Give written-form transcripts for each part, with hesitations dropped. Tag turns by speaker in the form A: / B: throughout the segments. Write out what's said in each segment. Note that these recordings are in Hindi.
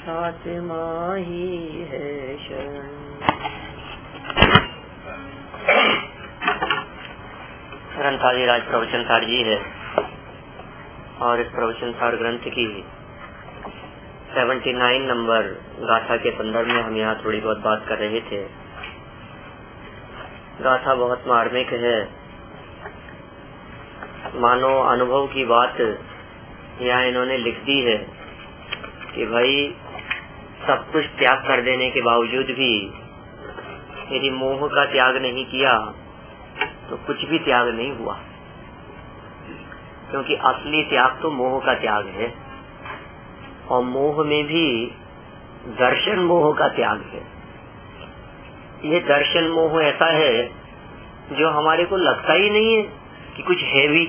A: आत्मा ही है शरण। ग्रंथादिराज प्रवचन सार जी है और इस प्रवचन सार ग्रंथ की 79 नंबर गाथा के संदर्भ में हम यहाँ थोड़ी बहुत बात कर रहे थे। गाथा बहुत मार्मिक है, मानो अनुभव की बात यहाँ इन्होंने लिख दी है कि भाई सब कुछ त्याग कर देने के बावजूद भी यदि मोह का त्याग नहीं किया तो कुछ भी त्याग नहीं हुआ, क्योंकि असली त्याग तो मोह का त्याग है और मोह में भी दर्शन मोह का त्याग है। ये दर्शन मोह ऐसा है जो हमारे को लगता ही नहीं है कि कुछ है भी।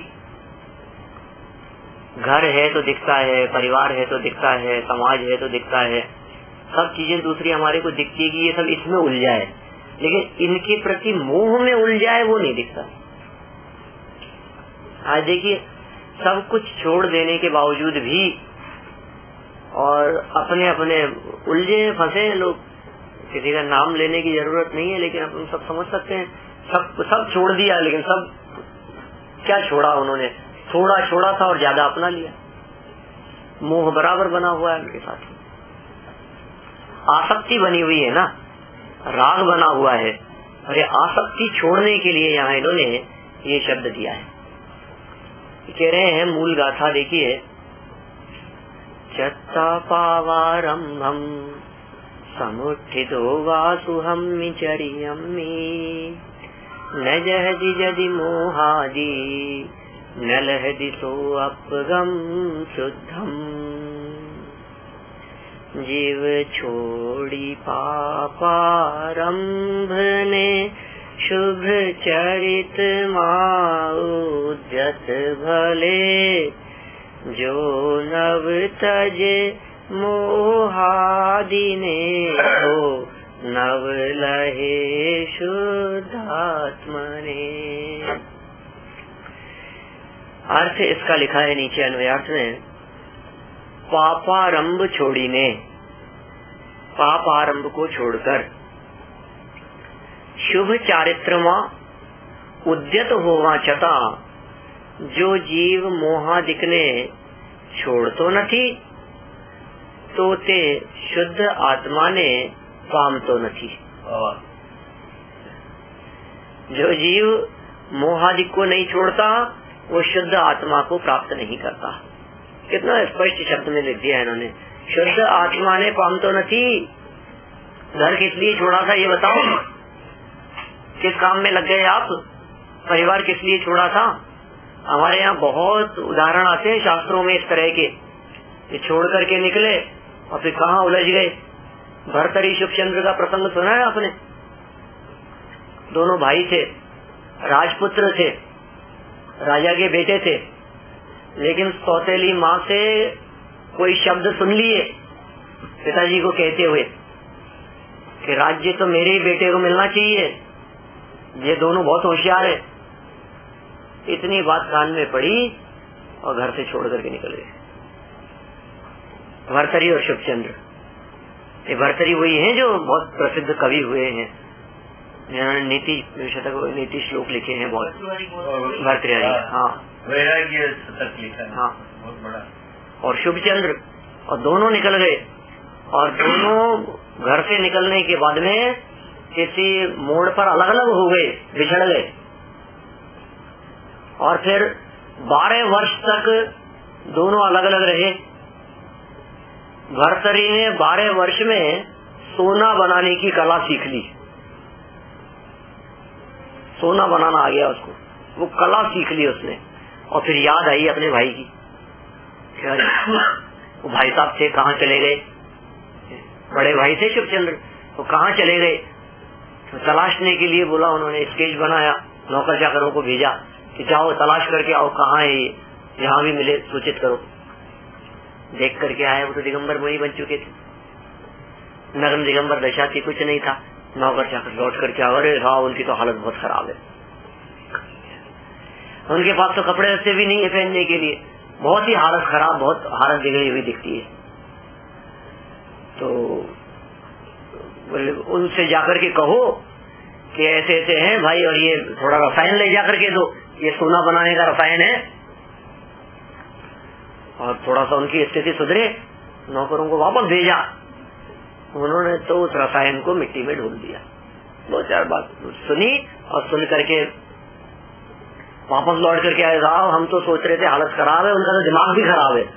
A: घर है तो दिखता है, परिवार है तो दिखता है, समाज है तो दिखता है, सब चीजें दूसरी हमारे को दिखती है कि ये सब इसमें उलझा है, लेकिन इनके प्रति मोह में उलझा है वो नहीं दिखता। आज देखिए सब कुछ छोड़ देने के बावजूद भी और अपने अपने उलझे फंसे लोग, किसी का नाम लेने की जरूरत नहीं है लेकिन अपन सब समझ सकते हैं। सब छोड़ दिया, लेकिन सब क्या छोड़ा उन्होंने, थोड़ा छोड़ा था और ज्यादा अपना लिया। मोह बराबर बना हुआ है उनके साथ, आसक्ति बनी हुई है ना, राग बना हुआ है। और ये आसक्ति छोड़ने के लिए यहाँ इन्होंने ये शब्द दिया है। कह रहे हैं मूल गाथा देखिए, चत्ता पावारंभम समुत्थितो वासुहम्मिचर्यम्मि न जहदि जदि मोहादि न लहदि सोऽप्गम शुद्धम। जीव छोड़ी पापारंभ ने शुभ चरित माउद्यत भले, जो नव तजे मोहादिने हो नव लहे शुद्धात्मने। अर्थ इसका लिखा है नीचे अन्वयार्थ में, पापारंभ छोड़ीने, पाप आरंभ को छोड़कर शुभ चारित्रमा उद्यत होवा छता जो जीव मोहादिकने छोड़तो નથી तो ते शुद्ध आत्मा ने पामतो નથી। जो जीव मोहादिक को नहीं छोड़ता वो शुद्ध आत्मा को प्राप्त नहीं करता। कितना स्पष्ट शब्द में लिख दिया है इन्होंने, शुद्ध आत्मा ने पामतो નથી। घर किस लिए छोड़ा था ये बताओ, किस काम में लग गए आप, परिवार किस लिए छोड़ा था। हमारे यहाँ बहुत उदाहरण आते हैं शास्त्रों में इस तरह के, ये छोड़ करके निकले और फिर कहाँ उलझ गए। भर्तरी शुभचंद्र का प्रसंग सुना है आपने, दोनों भाई थे, राजपुत्र थे, राजा के बेटे थे, लेकिन सौतेली माँ से कोई शब्द सुन लिए पिताजी को कहते हुए कि राज्य तो मेरे ही बेटे को मिलना चाहिए, ये दोनों बहुत होशियार है। इतनी बात कान में पड़ी और घर से छोड़ करके निकल गए। भर्तरी और शुभचंद्र, ये भर्तरी वही हैं जो बहुत प्रसिद्ध कवि हुए हैं, जिन्होंने नीति शतक नीति श्लोक लिखे हैं बहुत। भर्तृहरि, हाँ, वैराग्य शतक लिखा है, हाँ, बहुत बड़ा। और शुभचंद्र, और दोनों निकल गए और दोनों घर से निकलने के बाद में किसी मोड़ पर अलग अलग हो गए, बिछड़ गए। और फिर 12 वर्ष तक दोनों अलग अलग रहे। भर्तरी ने 12 वर्ष में सोना बनाने की कला सीख ली, सोना बनाना आ गया उसको, वो कला सीख ली उसने। और फिर याद आई अपने भाई की, वो भाई साहब थे कहाँ चले गए, बड़े भाई थे शुभचंद्र, वो कहाँ चले गए। तो तलाशने के लिए बोला उन्होंने, स्केच बनाया, नौकर चाकरों को भेजा कि जाओ तलाश करके आओ कहाँ है ये, जहाँ भी मिले सूचित करो। देख करके आए, वो तो दिगंबर मुनि बन चुके थे, नग्न दिगंबर दशा थी, कुछ नहीं था। नौकर चाकर लौट करके आओ, अरे हाँ उनकी तो हालत बहुत खराब है, उनके पास तो कपड़े ऐसे भी नहीं है पहनने के लिए, बहुत ही हालत खराब, बहुत हालत बिगड़ी हुई दिखती है। तो उनसे जाकर के कहो कि ऐसे ऐसे हैं भाई, और ये थोड़ा रसायन ले जाकर के दो, ये सोना बनाने का रसायन है, और थोड़ा सा उनकी स्थिति सुधरे। नौकरों को वापस भेजा। उन्होंने तो उस रसायन को मिट्टी में ढूंढ दिया। 2-4 बात सुनी और सुन करके वापस लौट करके आए, साहब हम तो सोच रहे थे हालत खराब है, उनका तो दिमाग भी खराब है।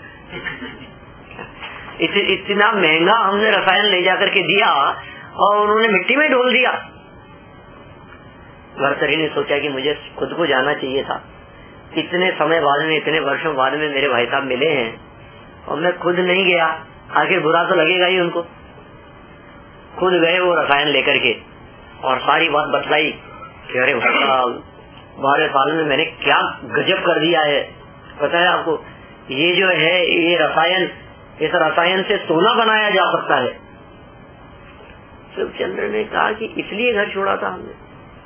A: इतना महंगा हमने रसायन ले जाकर के दिया और उन्होंने मिट्टी में ढोल दिया। भर्तृहरि ने सोचा कि मुझे खुद को जाना चाहिए था। इतने समय बाद में, इतने वर्षों बाद में मेरे भाई साहब मिले हैं और मैं खुद नहीं गया, आखिर बुरा तो लगेगा ही उनको। खुद गए वो रसायन लेकर के और सारी बात बतलाई कि अरे 12 साल में मैंने क्या गजब कर दिया है। पता है आपको, ये जो है ये रसायन, इस रसायन से सोना बनाया जा सकता है। शिवचंद्र ने कहा कि इसलिए घर छोड़ा था हमने,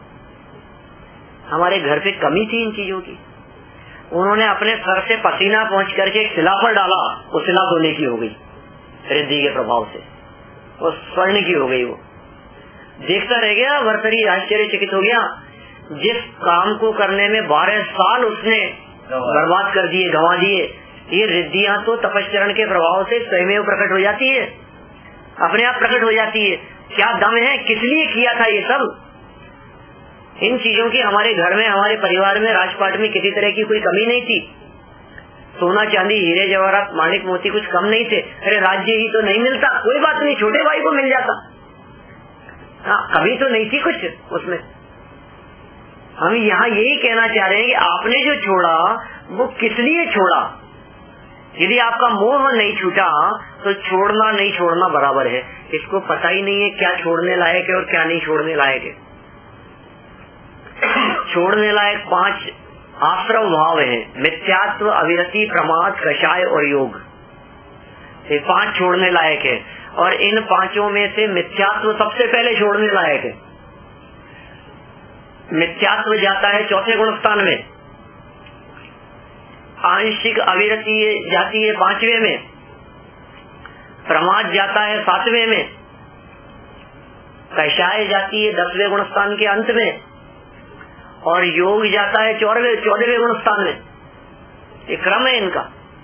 A: हमारे घर पे कमी थी इन चीजों की। उन्होंने अपने सर से पसीना पहुंच करके एक शिला पर डाला, वो शिला सोने की हो गई रिद्धि के प्रभाव से, वो स्वर्ण की हो गई। वो देखता रह गया, भर्तृहरि आश्चर्यचकित हो गया। जिस काम को करने में 12 साल उसने बर्बाद कर दिए, गंवा दिए, ये रिद्धियां तो तपश्चरण के प्रभाव से स्वयं प्रकट हो जाती है, अपने आप प्रकट हो जाती है। क्या दम है, किस लिए किया था ये सब। इन चीजों की हमारे घर में, हमारे परिवार में, राजपाट में किसी तरह की कोई कमी नहीं थी। सोना चांदी हीरे जवाहरात माणिक मोती कुछ कम नहीं थे। अरे राज्य ही तो नहीं मिलता, कोई बात नहीं, छोटे भाई को मिल जाता। हाँ, कभी तो नहीं थी कुछ उसमें। हम यहाँ यही कहना चाह रहे हैं कि आपने जो छोड़ा वो किस लिए छोड़ा। यदि आपका मोह नहीं छूटा तो छोड़ना नहीं छोड़ना बराबर है। इसको पता ही नहीं है क्या छोड़ने लायक है और क्या नहीं छोड़ने लायक है। छोड़ने लायक 5 आश्रव भाव है, मिथ्यात्व, अविरति, प्रमाद, कषाय और योग। ये 5 छोड़ने लायक है और इन 5 में से मिथ्यात्व सबसे पहले छोड़ने लायक है। मिथ्यात्व जाता है 4थे गुणस्थान में, आंशिक अविरति जाती है 5वें में, प्रमाद जाता है 7वें में, कषाय जाती है 10वें गुणस्थान के अंत में और योग जाता है 14वें गुणस्थान में। ये क्रम है इनका।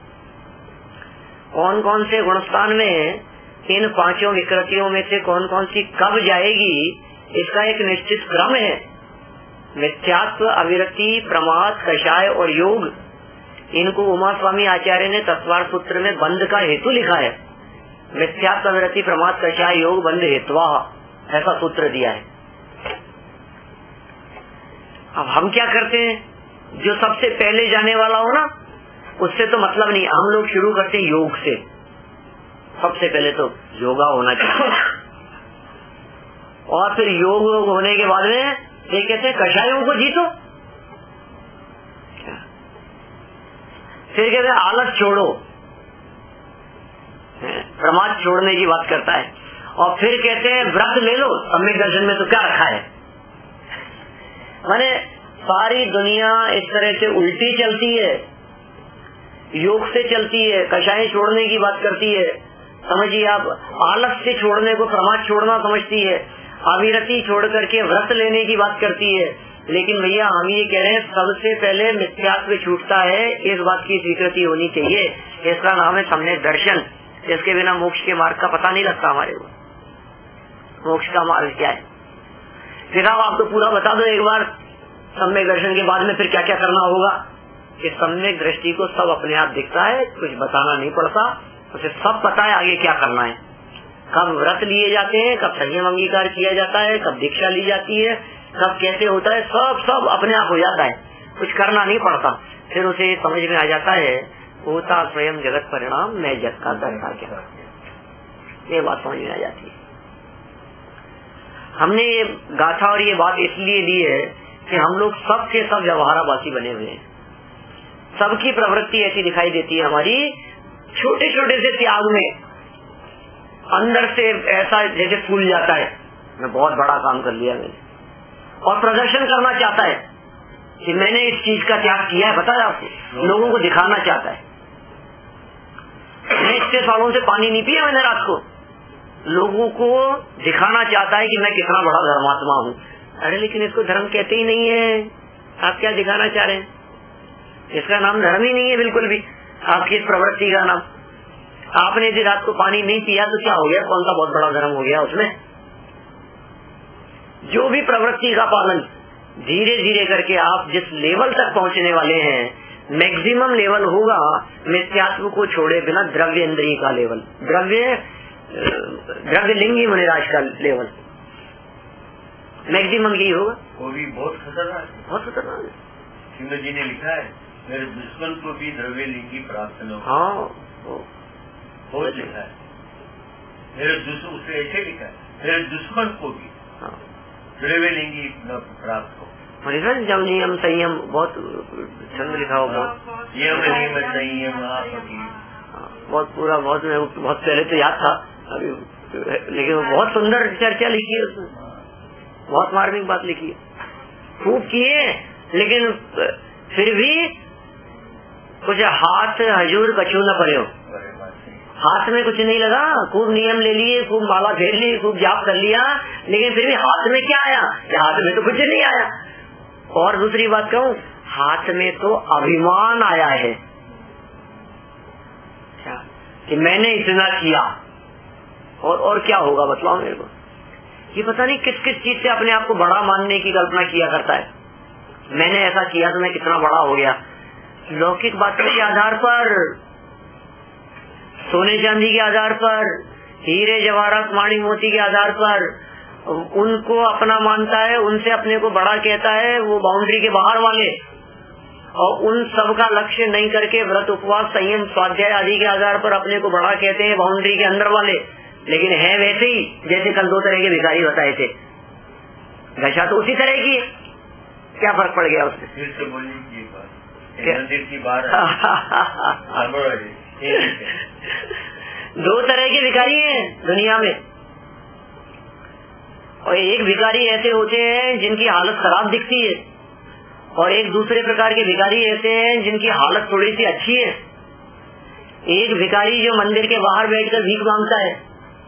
A: कौन कौन से गुणस्थान में इन 5 विकृतियों में से कौन कौन सी कब जाएगी, इसका एक निश्चित क्रम है। मिथ्यात्व, अविरति, प्रमाद, कषाय और योग, इनको उमा स्वामी आचार्य ने तत्वार सूत्र में बंध का हेतु लिखा है। मिथ्यात्व, अविरति, प्रमाद, कषाय, योग बंध हेत्वा, ऐसा सूत्र दिया है। अब हम क्या करते हैं, जो सबसे पहले जाने वाला हो ना, उससे तो मतलब नहीं, हम लोग शुरू करते हैं योग से। सबसे पहले तो योगा होना चाहिए और फिर योग होने के बाद में ये कहते हैं कषायों को जीतो, फिर कहते हैं आलस छोड़ो, प्रमाद छोड़ने की बात करता है, और फिर कहते हैं व्रत ले लो। सम्यक दर्शन में तो क्या रखा है, माने सारी दुनिया इस तरह से उल्टी चलती है, योग से चलती है, कषाय छोड़ने की बात करती है, समझिए आप, आलस से छोड़ने को प्रमाद छोड़ना समझती है, अविरति छोड़ करके व्रत लेने की बात करती है। लेकिन भैया हम ये कह रहे हैं सबसे पहले मिथ्यात्व छूटता है, इस बात की स्वीकृति होनी चाहिए। इसका नाम है सम्यक दर्शन। इसके बिना मोक्ष के मार्ग का पता नहीं लगता हमारे को। मोक्ष का मार्ग क्या है, फिर आप आपको पूरा बता दो एक बार। सम्यक दर्शन के बाद में फिर क्या क्या करना होगा, कि सम्यक दृष्टि को सब अपने आप दिखता है, कुछ बताना नहीं पड़ता, उसे सब पता है आगे क्या करना है। कब व्रत लिए जाते हैं, कब संयम अंगीकार किया जाता है, कब दीक्षा ली जाती है, कब कैसे होता है, सब अपने आप हो जाता है, कुछ करना नहीं पड़ता। फिर उसे समझ में आ जाता है, होता स्वयं जगत परिणाम, मैं जग का करता क्या, ये बात समझ में आ जाती है। हमने ये गाथा और ये बात इसलिए ली है कि हम लोग सब के सब व्यवहाराभासी बने हुए हैं। सबकी प्रवृत्ति ऐसी दिखाई देती है हमारी, छोटे छोटे से त्याग में अंदर से ऐसा जैसे फूल जाता है, मैं बहुत बड़ा काम कर लिया मैंने, और प्रदर्शन करना चाहता है कि मैंने इस चीज का त्याग किया है, बताया आपको, लोगों को दिखाना चाहता है। मैं इतने सालों से पानी नहीं पिया मैंने रात को, लोगों को दिखाना चाहता है कि मैं कितना बड़ा धर्मात्मा हूँ। अरे लेकिन इसको धर्म कहते ही नहीं है, आप क्या दिखाना चाह रहे हैं? इसका नाम धर्म ही नहीं है बिल्कुल भी। आपकी इस प्रवृत्ति का नाम, आपने यदि रात को पानी नहीं पिया तो क्या हो गया? कौन सा बहुत बड़ा धर्म हो गया उसमें? जो भी प्रवृत्ति का पालन धीरे धीरे करके आप जिस लेवल तक पहुंचने वाले हैं, मैक्सिमम लेवल होगा मिथ्यात्व को छोड़े बिना द्रव्य इंद्रिय का लेवल, द्रव्य लिंगी मुनिराज का लेवल, मैक्सिमम यही होगा।
B: वो भी बहुत खतरनाक है,
A: बहुत खतरनाक है।
B: सिंह जी ने लिखा है मेरे दुश्मन को भी द्रव्य लिंगी प्राप्त न हो।
A: हाँ
B: बहुत लिखा है, मेरे दुश्मन, उसने ऐसे लिखा है मेरे दुश्मन को भी द्रव्य लिंगी प्राप्त हो।
A: नियम संयम बहुत छंद लिखा होगा,
B: नियम संयम
A: बहुत पूरा, बहुत पहले तो याद था अभी, लेकिन बहुत सुंदर चर्चा लिखी है उसमें, बहुत मार्मिक बात लिखी है। खूब किए, लेकिन फिर भी कुछ हाथ हजूर कछू न पड़े हो, हाथ में कुछ नहीं लगा। खूब नियम ले लिए, खूब माला फेर ली, खूब जाप कर लिया, लेकिन फिर भी हाथ में क्या आया? हाथ में तो कुछ नहीं आया। और दूसरी बात कहूँ, हाथ में तो अभिमान आया है कि मैंने इतना किया, और क्या होगा बतलाओ मेरे को। ये पता नहीं किस किस चीज से अपने आप को बड़ा मानने की कल्पना किया करता है। मैंने ऐसा किया तो मैं कितना बड़ा हो गया। लौकिक बातों के आधार पर, सोने चांदी के आधार पर, हीरे जवाहरात माणी मोती के आधार पर उनको अपना मानता है, उनसे अपने को बड़ा कहता है, वो बाउंड्री के बाहर वाले, और उन सब का लक्ष्य नहीं करके व्रत उपवास संयम स्वाध्याय आदि के आधार पर अपने को बड़ा कहते हैं बाउंड्री के अंदर वाले। लेकिन है वैसे ही जैसे कल 2 तरह के भिखारी बताए थे, दशा तो उसी तरह की है। क्या फर्क पड़ गया उससे?
B: फिर से बोलिए मंदिर की बात
A: 2 तरह के भिखारी हैं दुनिया में, और एक भिखारी ऐसे होते हैं जिनकी हालत खराब दिखती है, और एक दूसरे प्रकार के भिखारी ऐसे हैं जिनकी हालत थोड़ी सी अच्छी है। एक भिखारी जो मंदिर के बाहर बैठकर भीख मांगता है,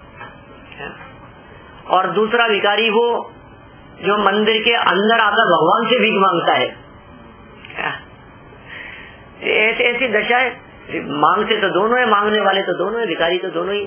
A: और दूसरा भिखारी वो जो मंदिर के अंदर आकर भगवान से भीख मांगता है। ऐसी ऐसी दशा है। मांगते तो दोनों है, मांगने वाले तो दोनों है, भिखारी तो दोनों ही।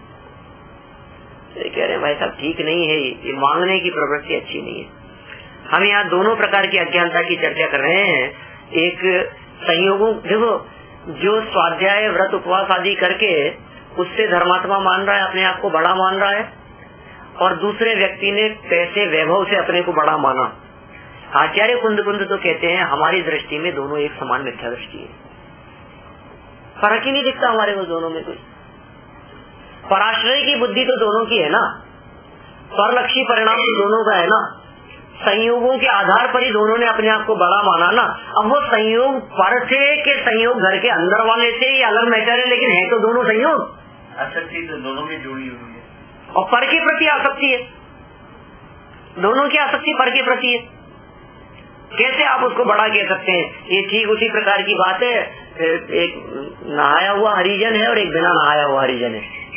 A: कह रहे हैं भाई साहब ठीक नहीं है, ये मांगने की प्रवृत्ति अच्छी नहीं है। हम यहाँ दोनों प्रकार की अज्ञानता की चर्चा कर रहे हैं। एक संयोगों, देखो जो स्वाध्याय व्रत उपवास आदि करके उससे धर्मात्मा मान रहा है, अपने आप को बड़ा मान रहा है, और दूसरे व्यक्ति ने पैसे वैभव से अपने को बड़ा माना। आचार्य कुंद तो कहते हैं हमारी दृष्टि में दोनों एक समान मिथ्या दृष्टि है, फर्क ही नहीं दिखता हमारे को दोनों में। कोई पराश्रय की बुद्धि तो दोनों की है ना, परलक्षी परिणाम तो दोनों का है ना, संयोगों के आधार पर ही दोनों ने अपने आप को बड़ा माना ना। अब वो संयोग पर थे कि संयोग घर के अंदर वाले थे, ये अलग मैटर है, लेकिन है तो दोनों संयोग।
B: आसक्ति तो दोनों में जुड़ी हुई है,
A: और पर के प्रति आसक्ति है, दोनों की आसक्ति पर के प्रति है। कैसे आप उसको बड़ा कह सकते हैं? ये ठीक उसी प्रकार की बात है, एक नहाया हुआ हरिजन है और एक बिना नहाया हुआ हरिजन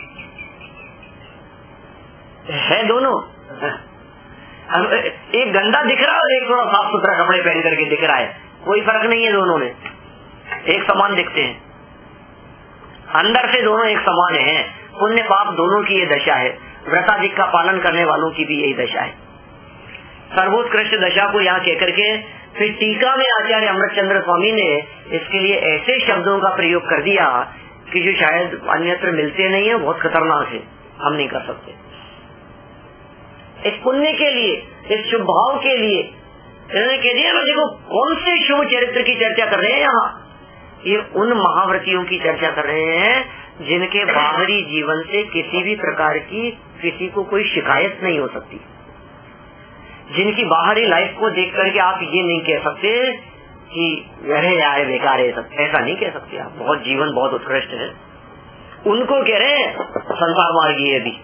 A: है दोनों। एक गंदा दिख रहा है और एक थोड़ा साफ सुथरा कपड़े पहन करके दिख रहा है, कोई फर्क नहीं है, दोनों में एक समान दिखते हैं, अंदर से दोनों एक समान हैं। पुण्य पाप दोनों की ये दशा है, व्रताधिक का पालन करने वालों की भी यही दशा है। सर्वोत्कृष्ट दशा को यहाँ कह करके फिर टीका में आचार्य अमृतचंद्र स्वामी ने इसके लिए ऐसे शब्दों का प्रयोग कर दिया कि जो शायद अन्यत्र मिलते नहीं है, बहुत खतरनाक है, हम नहीं कर सकते। इस पुण्य के लिए, इस शुभ भाव के लिए इन्होंने कह दिया ना, देखो कौन से शुभ चरित्र की चर्चा कर रहे हैं यहाँ। ये उन महाव्रतियों की चर्चा कर रहे हैं जिनके बाहरी जीवन से किसी भी प्रकार की किसी को कोई शिकायत नहीं हो सकती, जिनकी बाहरी लाइफ को देख करके आप ये नहीं कह सकते कि अरे यार बेकार है, सब ऐसा नहीं कह सकते आप, बहुत जीवन बहुत उत्कृष्ट है। उनको कह रहे हैं संसार मार्गी भी,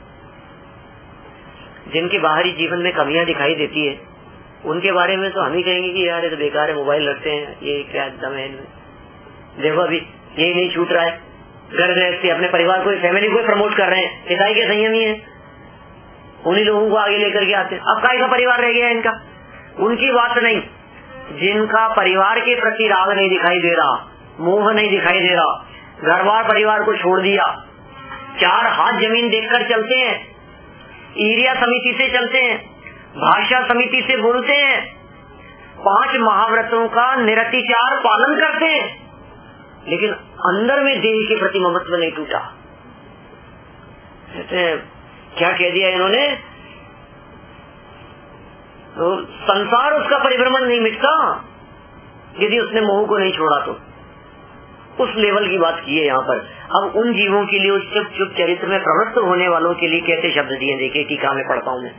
A: जिनकी बाहरी जीवन में कमियां दिखाई देती है, उनके बारे में तो हम ही कहेंगे कि यार ये तो बेकार है, मोबाइल रखते हैं, ये क्या दम है इनमें, देखो अभी ये नहीं छूट रहा है, घर गृहस्थी अपने परिवार को, फैमिली को प्रमोट कर रहे हैं, ईसाई के संयमी है, उन्हीं लोगों को आगे लेकर के आते हैं। अब काय का परिवार रह गया इनका, उनकी बात नहीं। जिनका परिवार के प्रति राग नहीं दिखाई दे रहा, मोह नहीं दिखाई दे रहा, घर बार परिवार को छोड़ दिया, 4 हाथ जमीन देखकर चलते हैं, ईरिया समिति से चलते हैं, भाषा समिति से बोलते हैं, 5 महाव्रतों का निरतिचार पालन करते हैं, लेकिन अंदर में देह के प्रति ममत्व नहीं टूटा। क्या कह दिया इन्होंने, तो संसार उसका परिभ्रमण नहीं मिटता यदि उसने मोह को नहीं छोड़ा तो। उस लेवल की बात की है यहाँ पर। अब उन जीवों के लिए, उस चुप चुप चरित्र में प्रवृत्त होने वालों के लिए कैसे शब्द दिए, देखिए टीका में पढ़ता हूँ मैं।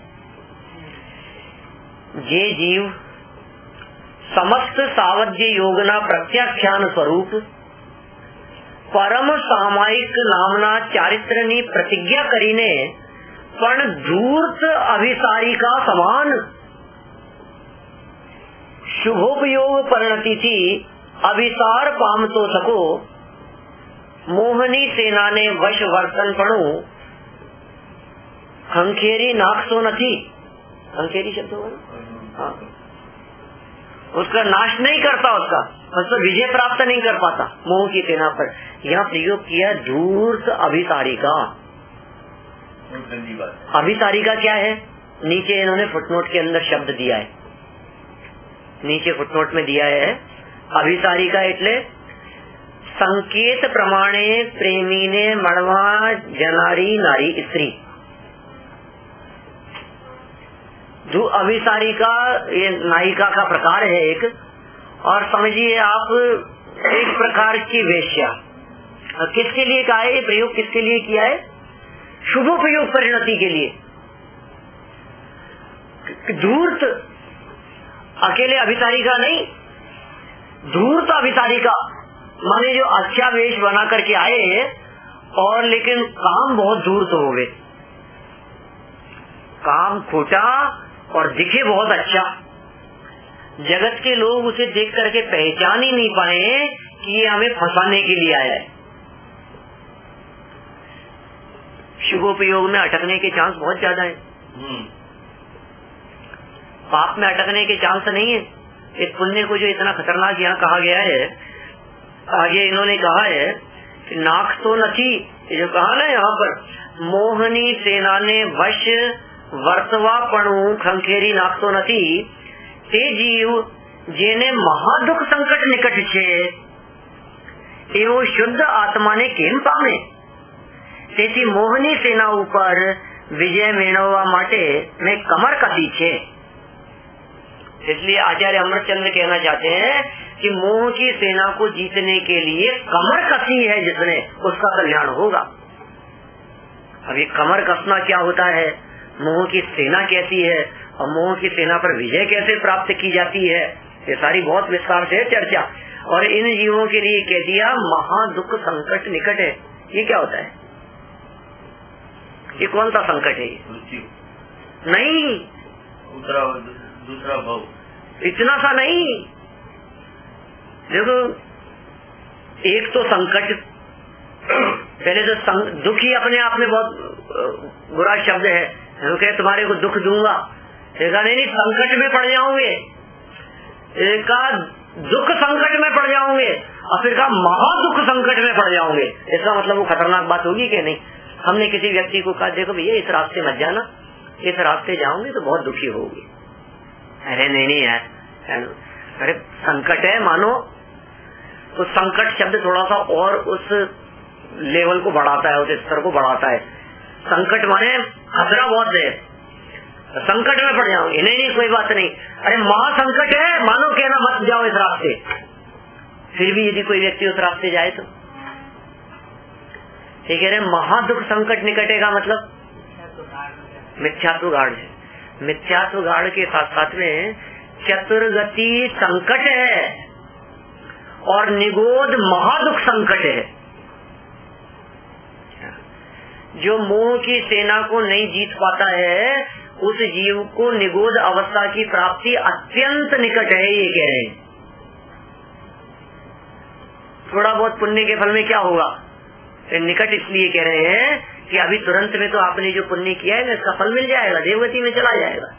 A: जे जीव समस्त सावध्य योगना प्रत्याख्यान स्वरूप परम सामायिक नामना चारित्रनी प्रतिज्ञा करीने पण धूर्त अभिसारी का समान शुभोपयोग परिणति थी अभिसार पाम तो सको मोहनी सेना ने वश वर्तन पणु खंखेरी नाक्सो नथी। खंखेरी शब्द होगा ना, हाँ। उसका नाश नहीं करता, उसका विजय प्राप्त नहीं कर पाता मोह की सेना पर। यहाँ प्रयोग किया धूर्त अभिसारिका। अभिसारिका क्या है, नीचे इन्होंने फुटनोट के अंदर शब्द दिया है, नीचे फुटनोट में दिया है। अभिसारिका એટલે संकेत प्रमाणे प्रेमी ने मणवा जनारी नारी स्त्री। जो अभिसारिका ये नायिका का प्रकार है एक, और समझिए आप एक प्रकार की वेश्या। किसके लिए कहा है ये प्रयोग, किसके लिए किया है, शुभोपयोग परिणति के लिए। धूर्त अकेले अभिसारिका नहीं, धूर्त अभिसारिका माने जो अच्छा वेश बना करके आए और लेकिन काम बहुत धूर्त हो गए, काम खोटा और दिखे बहुत अच्छा। जगत के लोग उसे देख करके पहचान ही नहीं पाए कि ये हमें फंसाने के लिए आया है। शुभोपयोग में अटकने के चांस बहुत ज्यादा है, पाप में अटकने के चांस नहीं है। इस पुण्य को जो इतना खतरनाक यहाँ कहा गया है, आगे इन्होंने कहा है कि नाक तो नथी, जो कहा ना यहाँ पर, मोहनी सेना ने वश वर्तवा पणु खंखेरी नाक तो नथी ते जीव जेने महादुख संकट निकट छे एवं शुद्ध आत्मा ने केम पामे। તેથી મોહની સેના ઉપર વિજય મેળવવા માટે મેં કમર કસી છે। इसलिए आचार्य अमरचंद्र कहना चाहते हैं कि मोह की सेना को जीतने के लिए कमर कसी है जिसने, उसका कल्याण होगा। अभी कमर कसना क्या होता है, मोह की सेना कैसी है और मोह की सेना पर विजय कैसे प्राप्त की जाती है, ये सारी बहुत विस्तार से चर्चा। और इन जीवों के लिए कह दिया महादुख संकट निकट है। ये क्या होता है, ये कौन सा संकट है? नहीं,
B: दूसरा भाव,
A: इतना सा नहीं। देखो एक तो संकट, पहले तो दुख ही अपने आप में बहुत बुरा शब्द है। कहे तुम्हारे को दुख दूंगा, देखा नहीं संकट में पड़ जाओगे, एक दुख संकट में पड़ जाओगे और फिर कहा महादुख संकट में पड़ जाओगे। इसका मतलब वो खतरनाक बात होगी कि नहीं। हमने किसी व्यक्ति को कहा देखो भैया इस रास्ते मत जाना, इस रास्ते जाओगे तो बहुत दुखी होगी। अरे नहीं यार, अरे संकट है मानो, तो संकट शब्द थोड़ा सा और उस लेवल को बढ़ाता है, उस स्तर को बढ़ाता है। संकट माने खतरा बहुत है, संकट में पड़ जाओगे, नहीं कोई बात नहीं। अरे महासंकट है मानो कहना मत जाओ इस रास्ते। फिर भी यदि कोई व्यक्ति उस रास्ते जाए तो ठीक है। महादुख संकट निकटेगा मतलब मिथ्यात्व गाढ़ है। मिथ्यात्व गाढ़ के साथ साथ में चतुर्गति संकट है और निगोद महादुख संकट है। जो मोह की सेना को नहीं जीत पाता है उस जीव को निगोद अवस्था की प्राप्ति अत्यंत निकट है, ये कह रहे हैं। थोड़ा बहुत पुण्य के फल में क्या होगा, निकट इसलिए कह रहे हैं कि अभी तुरंत में तो आपने जो पुण्य किया है ना, इसका फल मिल जाएगा, देवगति में चला जाएगा।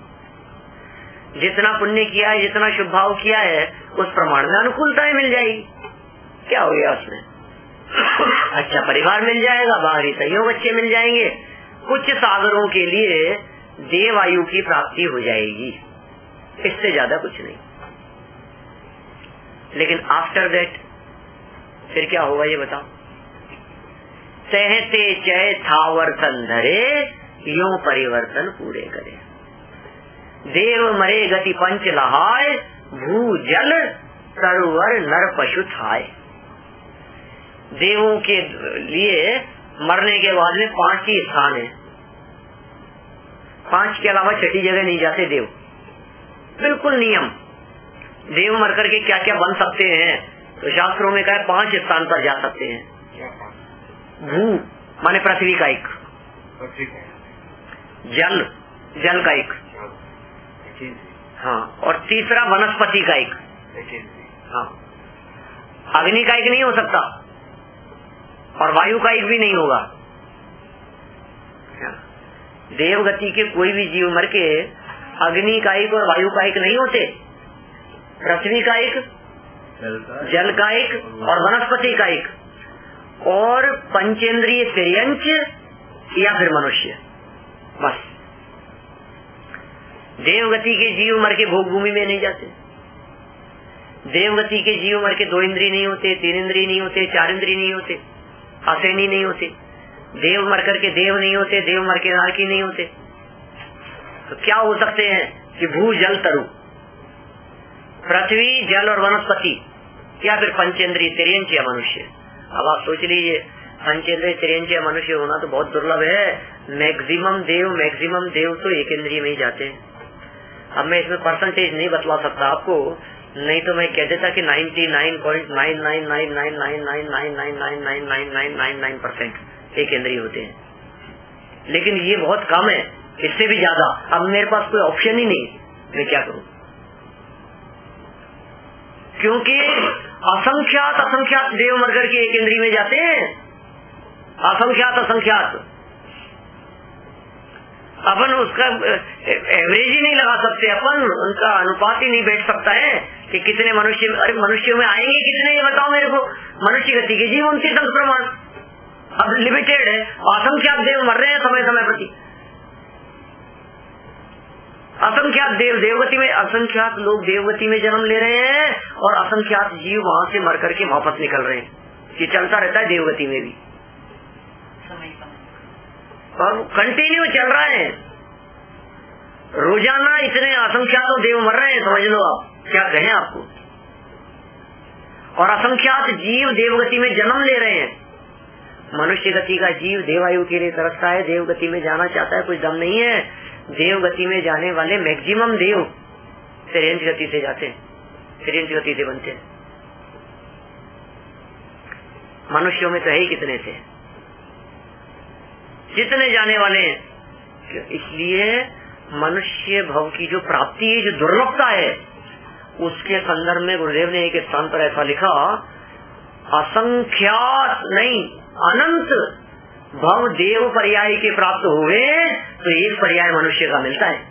A: जितना पुण्य किया है, जितना शुभ भाव किया है, उस प्रमाण में अनुकूलताएं मिल जाएगी। क्या हो गया उसमें? अच्छा परिवार मिल जाएगा, बाहरी सहयोग अच्छे मिल जाएंगे, कुछ सागरों के लिए देवायु की प्राप्ति हो जाएगी, इससे ज्यादा कुछ नहीं। लेकिन आफ्टर दैट फिर क्या होगा ये बताओ? सहते चय थावर्तन धरे, यूं परिवर्तन पूरे करे। देव मरे गति पंच लहाय, भू जल सरोवर नर पशु थाय। देवों के लिए मरने के बाद में 5 ही स्थान है, 5 के अलावा छठी जगह नहीं जाते देव, बिल्कुल नियम। देव मर करके क्या क्या बन सकते हैं, तो शास्त्रों में कहा 5 स्थान पर जा सकते हैं। भू माने पृथ्वी का एक, जल जल का एक, हाँ, और तीसरा वनस्पति का एक, हाँ, अग्नि का एक नहीं हो सकता और वायु का एक भी नहीं होगा। देवगति के कोई भी जीव मर के अग्नि का एक और वायु का एक नहीं होते, पृथ्वी का एक, जल का एक और वनस्पति का एक, और पंचेंद्रिय तिर्यंच या फिर मनुष्य, बस। देवगति के जीव मर के भोग भूमि में नहीं जाते। देवगति के जीव मर के 2 इंद्रिय नहीं होते, 3 इंद्रिय नहीं होते, 4 इंद्रिय नहीं होते, आसेनी नहीं होते। देव मर करके देव नहीं होते, देव मर के नारकी नहीं होते। तो क्या हो सकते हैं कि भू जल तरु, पृथ्वी जल और वनस्पति, या फिर पंचेंद्रिय तिर्यंच या मनुष्य। अब आप सोच लीजिए, पंचेंद्रिय तिर्यंच या मनुष्य होना तो बहुत दुर्लभ है। मैक्सिमम देव तो 1 इंद्रिय में ही जाते हैं। अब मैं इसमें परसेंटेज नहीं बतला सकता आपको, नहीं तो मैं कह देता कि 99.9999999999999% 1 इंद्रिय होते हैं, लेकिन ये बहुत कम है, इससे भी ज्यादा। अब मेरे पास कोई ऑप्शन ही नहीं, मैं क्या करूं? क्योंकि असंख्यात देव मरकर के 1 इंद्रिय में जाते हैं, असंख्यात। अपन उसका एवरेज ही नहीं लगा सकते, अपन उनका अनुपात ही नहीं बैठ सकता है कि कितने मनुष्य, अरे मनुष्यों में आएंगे कितने, ये बताओ मेरे को। मनुष्य गति के जीव 29 अंश प्रमाण, अब लिमिटेड है। असंख्यात देव मर रहे हैं समय समय प्रति, असंख्यात देवगति में, असंख्यात लोग देवगति में जन्म ले रहे हैं और असंख्यात जीव वहां से मर करके वापस निकल रहे हैं। ये चलता रहता है देवगति में भी, और कंटिन्यू चल रहा है। रोजाना इतने असंख्यात देव मर रहे हैं, समझ लो आप, क्या कहें आपको। और असंख्यात जीव देवगति में जन्म ले रहे हैं। मनुष्य गति का जीव देवायु के लिए तरसता है, देवगति में जाना चाहता है, कुछ दम नहीं है। देवगति में जाने वाले मैक्सिमम देव तिर्यंच गति से जाते हैं, तिर्यंच गति से बनते हैं। मनुष्यों में तो है ही कितने से, जितने जाने वाले हैं। इसलिए मनुष्य भव की जो प्राप्ति है, जो दुर्लभता है, उसके संदर्भ में गुरुदेव ने एक स्थान पर ऐसा लिखा, असंख्यात नहीं अनंत भव देव पर्याय के प्राप्त हुए तो 1 पर्याय मनुष्य का मिलता है।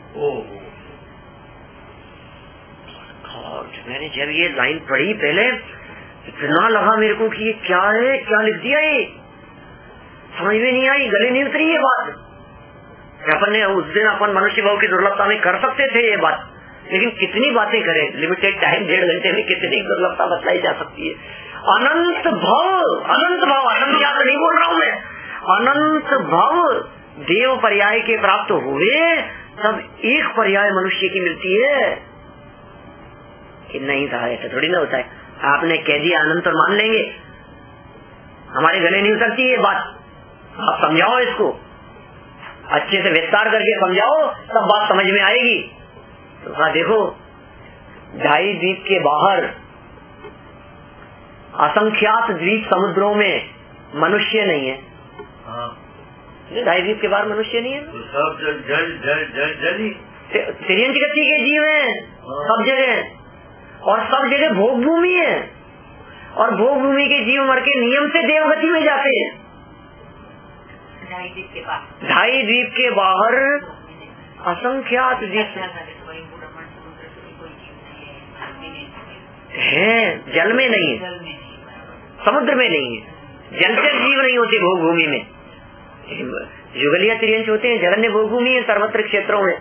A: मैंने जब ये लाइन पढ़ी पहले, इतना लगा मेरे को कि ये क्या है, क्या लिख दिया, ये समझ में नहीं आई, गले नहीं उतरी ये बात। अपन ने उस दिन अपन मनुष्य भाव की दुर्लभता में कर सकते थे ये बात, लेकिन कितनी बातें करें, लिमिटेड टाइम 1.5 घंटे में कितनी दुर्लभता बतलाई जा सकती है। अनंत भाव, अनंत याद नहीं बोल रहा हूं मैं, अनंत भाव देव पर्याय के प्राप्त हुए तब 1 पर्याय मनुष्य की मिलती है। कि नहीं था, ऐसा थोड़ी ना होता है। आपने कह दिया अनंत और मान लेंगे, हमारे गले नहीं उतरती ये बात। आप समझाओ इसको, अच्छे से विस्तार करके समझाओ, तब बात समझ में आएगी। तो हाँ देखो, 2.5 द्वीप के बाहर असंख्यात द्वीप समुद्रों में मनुष्य नहीं है। 2.5 द्वीप के बाहर मनुष्य नहीं है,
B: तो सब जल ही
A: तिर्यंच गति के जीव हैं सब जगह, और सब जगह भोग भूमि है। और भोग भूमि के जीव मर के नियम से देवगति में जाते हैं। 2.5 द्वीप के बाहर असंख्यात द्वीप है, जल में नहीं है, समुद्र में नहीं है, जलचर जीव नहीं होते भोग भूमि में। जुगलिया तिर्यंच होते हैं, जलन्य भोग भूमि है सर्वत्र क्षेत्रों में।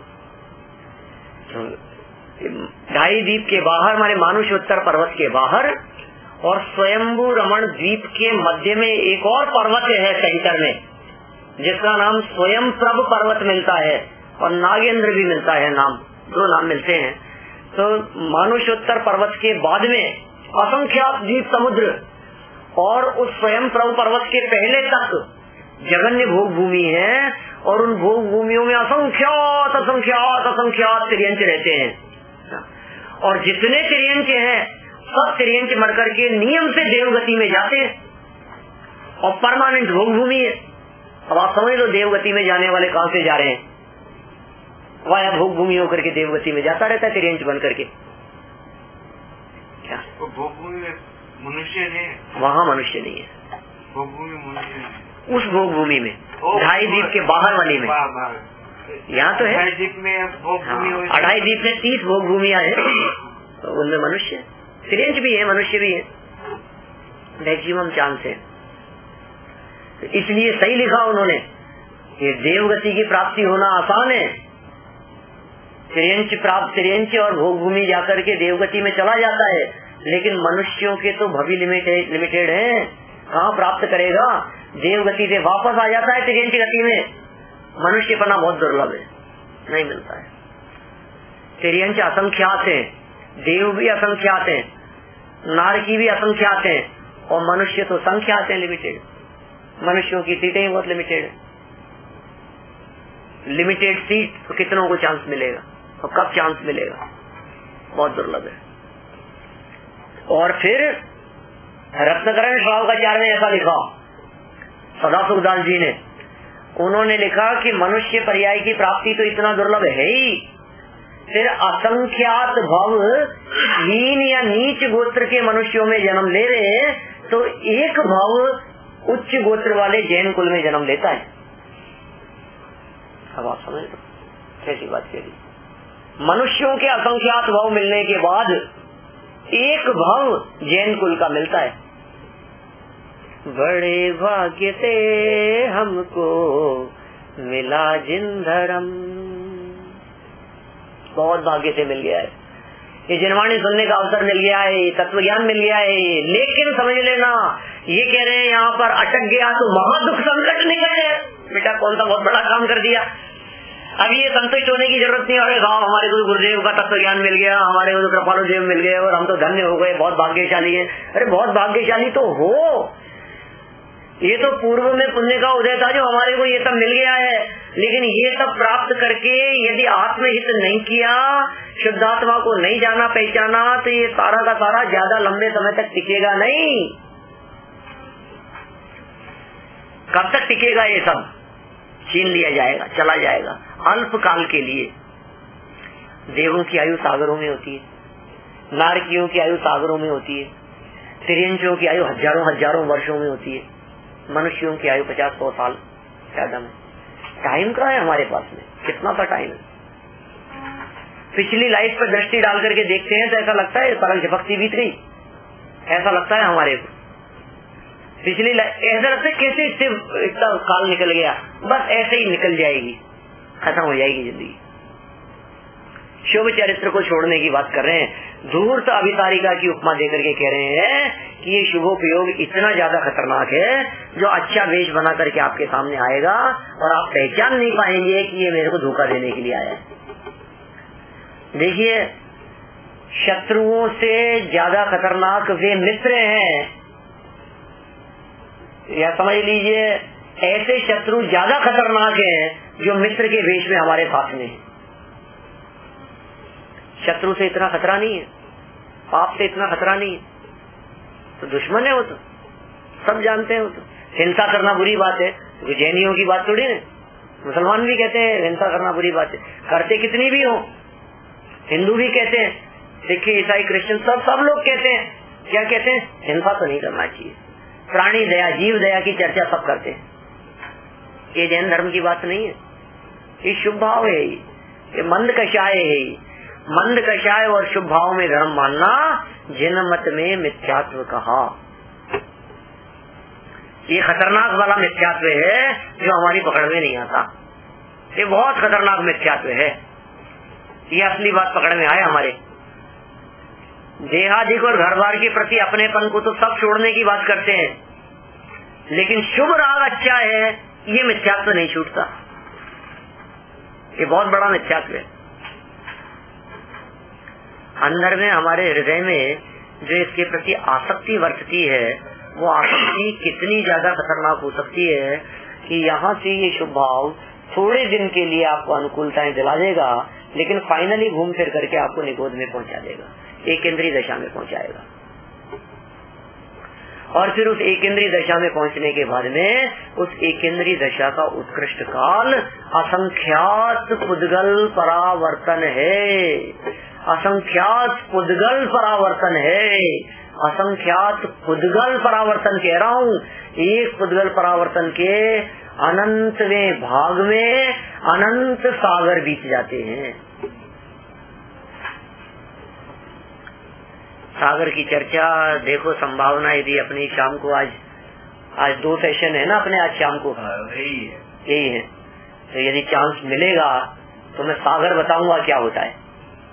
A: 2.5 द्वीप के बाहर माने मानुषोत्तर पर्वत के बाहर और स्वयंभू रमण द्वीप के मध्य में एक और पर्वत है सेंटर में, जिसका नाम स्वयं प्रभ पर्वत मिलता है और नागेंद्र भी मिलता है, नाम 2 नाम मिलते हैं। तो मानुषोत्तर पर्वत के बाद में असंख्यात द्वीप समुद्र और उस स्वयं प्रभ पर्वत के पहले तक जगन्य भोग भूमि है और उन भोग भूमियों में असंख्यात असंख्यात असंख्यात तिर्यंच रहते हैं और जितने तिर्यंच हैं सब तिर्यंच मरकर के नियम से देवगति में जाते हैं और परमानेंट भोग भूमि है। अब आप समझ लो देवगति में जाने वाले कहाँ से जा रहे हैं, वह भोग भूमि होकर के देवगति में जाता रहता है तिर्यंच बन करके। क्या
B: भोग भूमि में मनुष्य नहीं,
A: वहाँ मनुष्य नहीं है,
B: भोग भूमि मनुष्य नहीं।
A: उस भोग भूमि में 2.5 द्वीप के बाहर वाली में, यहाँ तो है
B: 2.5 द्वीप में भोग भूमि,
A: 2.5 द्वीप में 30 भोग भूमियाँ हैं, तो उनमें मनुष्य तिर्यंच भी है, मनुष्य भी है, मैक्सिमम चांस है। तो इसलिए सही लिखा उन्होंने, ये देवगति की प्राप्ति होना आसान है, तिर्यंच और भोग भूमि जाकर के देवगति में चला जाता है, लेकिन मनुष्यों के तो भवि लिमिटेड है, कहाँ प्राप्त करेगा। देवगति से वापस आ जाता है तिर्यंच गति में, मनुष्य पना बहुत दुर्लभ है, नहीं मिलता है। तिर्यंच असंख्यात है, देव भी असंख्यात है, नारकी भी असंख्यात है और मनुष्य तो संख्यात है, लिमिटेड। मनुष्यों की सीटें ही बहुत लिमिटेड है, लिमिटेड सीट, तो कितनों को चांस मिलेगा और कब चांस मिलेगा, बहुत दुर्लभ है। और फिर रत्नकरण श्रावकाचार्य ने ऐसा लिखा, सदा सुखदास जी ने, उन्होंने लिखा कि मनुष्य पर्याय की प्राप्ति तो इतना दुर्लभ है ही, फिर असंख्यात भव हीन या नीच गोत्र के मनुष्यों में जन्म ले रहे तो एक भव उच्च गोत्र वाले जैन कुल में जन्म लेता है। अब आप समझ लो कैसी बात कही, मनुष्यों के असंख्यात भव मिलने के बाद एक भव जैन कुल का मिलता है। बड़े भाग्य से हमको मिला जिन धर्म, बहुत भाग्य से मिल गया है, ये जिनवाणी सुनने का अवसर मिल गया है, ये तत्व ज्ञान मिल गया है। लेकिन समझ लेना, ये कह रहे हैं यहाँ पर अटक गया तो महादुख संकट निकल गया, बेटा कौन सा बहुत बड़ा काम कर दिया। अब ये संतुष्ट होने की जरूरत नहीं, अरे हाँ हमारे को गुरुदेव का तत्व ज्ञान मिल गया, हमारे को कृपालु देव मिल गए और हम तो धन्य हो गए, बहुत भाग्यशाली है। अरे बहुत भाग्यशाली तो हो, ये तो पूर्व में पुण्य का उदय था जो हमारे को ये सब मिल गया है, लेकिन ये सब प्राप्त करके यदि आत्महित नहीं किया, शुद्धात्मा को नहीं जाना पहचाना, तो ये सारा का सारा ज्यादा लंबे समय तक टिकेगा नहीं। कब तक टिकेगा? ये सब छीन लिया जाएगा, चला जाएगा, अल्प काल के लिए। देवों की आयु सागरों में होती है, नारकियों की आयु सागरों में होती है, तिर्यंचों की आयु हजारों हजारों वर्षों में होती है, मनुष्यों की आयु 50-100 साल ज्यादा में। टाइम कहाँ है हमारे पास में? कितना सा टाइम है? पिछली लाइफ पर दृष्टि डाल करके देखते हैं तो ऐसा लगता है सरल झपकती बीत गई, ऐसा लगता है हमारे को। पिछली लाइफ ऐसा लगता है कैसे इससे इतना काल निकल गया, बस ऐसे ही निकल जाएगी, खत्म हो जाएगी जिंदगी। शुभ चरित्र को छोड़ने की बात कर रहे हैं, धूर्त अभिसारिका की उपमा देकर के कह रहे हैं कि ये शुभोपयोग इतना ज्यादा खतरनाक है जो अच्छा वेश बना करके आपके सामने आएगा और आप पहचान नहीं पाएंगे कि ये मेरे को धोखा देने के लिए आया है। देखिए, शत्रुओं से ज्यादा खतरनाक वे मित्र हैं, या समझ लीजिए ऐसे शत्रु ज्यादा खतरनाक हैं जो मित्र के वेश में हमारे साथ में है। शत्रु से इतना खतरा नहीं है, पाप से इतना खतरा नहीं है, तो दुश्मन है वो, तो सब जानते हैं वो। तो हिंसा करना बुरी बात है, तो जैनियों की बात थोड़ी है, मुसलमान भी कहते हैं हिंसा करना बुरी बात है, करते कितनी भी हो, हिंदू भी कहते हैं, सिख ईसाई क्रिश्चियन सब लोग कहते हैं क्या कहते हैं? हिंसा तो नहीं करना चाहिए। प्राणी दया, जीव दया की चर्चा सब करते हैं। ये जैन धर्म की बात नहीं है, ये शुभ भाव है, ये मंद कषाय है। मंद कषाय और शुभ भाव में धर्म मानना जिन मत में मिथ्यात्व कहा, ये खतरनाक वाला मिथ्यात्व है जो हमारी पकड़ में नहीं आता। ये बहुत खतरनाक मिथ्यात्व है। ये असली बात पकड़ में आए हमारे। देहादिक और घर बार के प्रति अपनेपन को तो सब छोड़ने की बात करते हैं, लेकिन शुभ राग अच्छा है ये मिथ्यात्व नहीं छूटता। ये बहुत बड़ा मिथ्यात्व है। अंदर में हमारे हृदय में जो इसके प्रति आसक्ति वर्तती है, वो आसक्ति कितनी ज्यादा खतरनाक हो सकती है कि यहाँ से ये शुभ भाव थोड़े दिन के लिए आपको अनुकूलताएं दिला देगा, लेकिन फाइनली घूम फिर करके आपको निगोद में पहुंचा देगा, एक इंद्रिय दशा में पहुंचाएगा। और फिर उस एक इंद्रिय दशा में पहुंचने के बाद में उस एक इंद्रिय दशा का उत्कृष्ट काल असंख्यात पुद्गल परावर्तन है। असंख्यात पुद्गल परावर्तन है। असंख्यात पुद्गल परावर्तन कह रहा हूँ। एक पुद्गल परावर्तन के अनंतवें भाग में अनंत सागर बीत जाते हैं। सागर की चर्चा देखो, संभावना यदि अपनी शाम को आज 2 सेशन है ना अपने, आज शाम को यही है। तो यदि चांस मिलेगा तो मैं सागर बताऊंगा क्या होता है।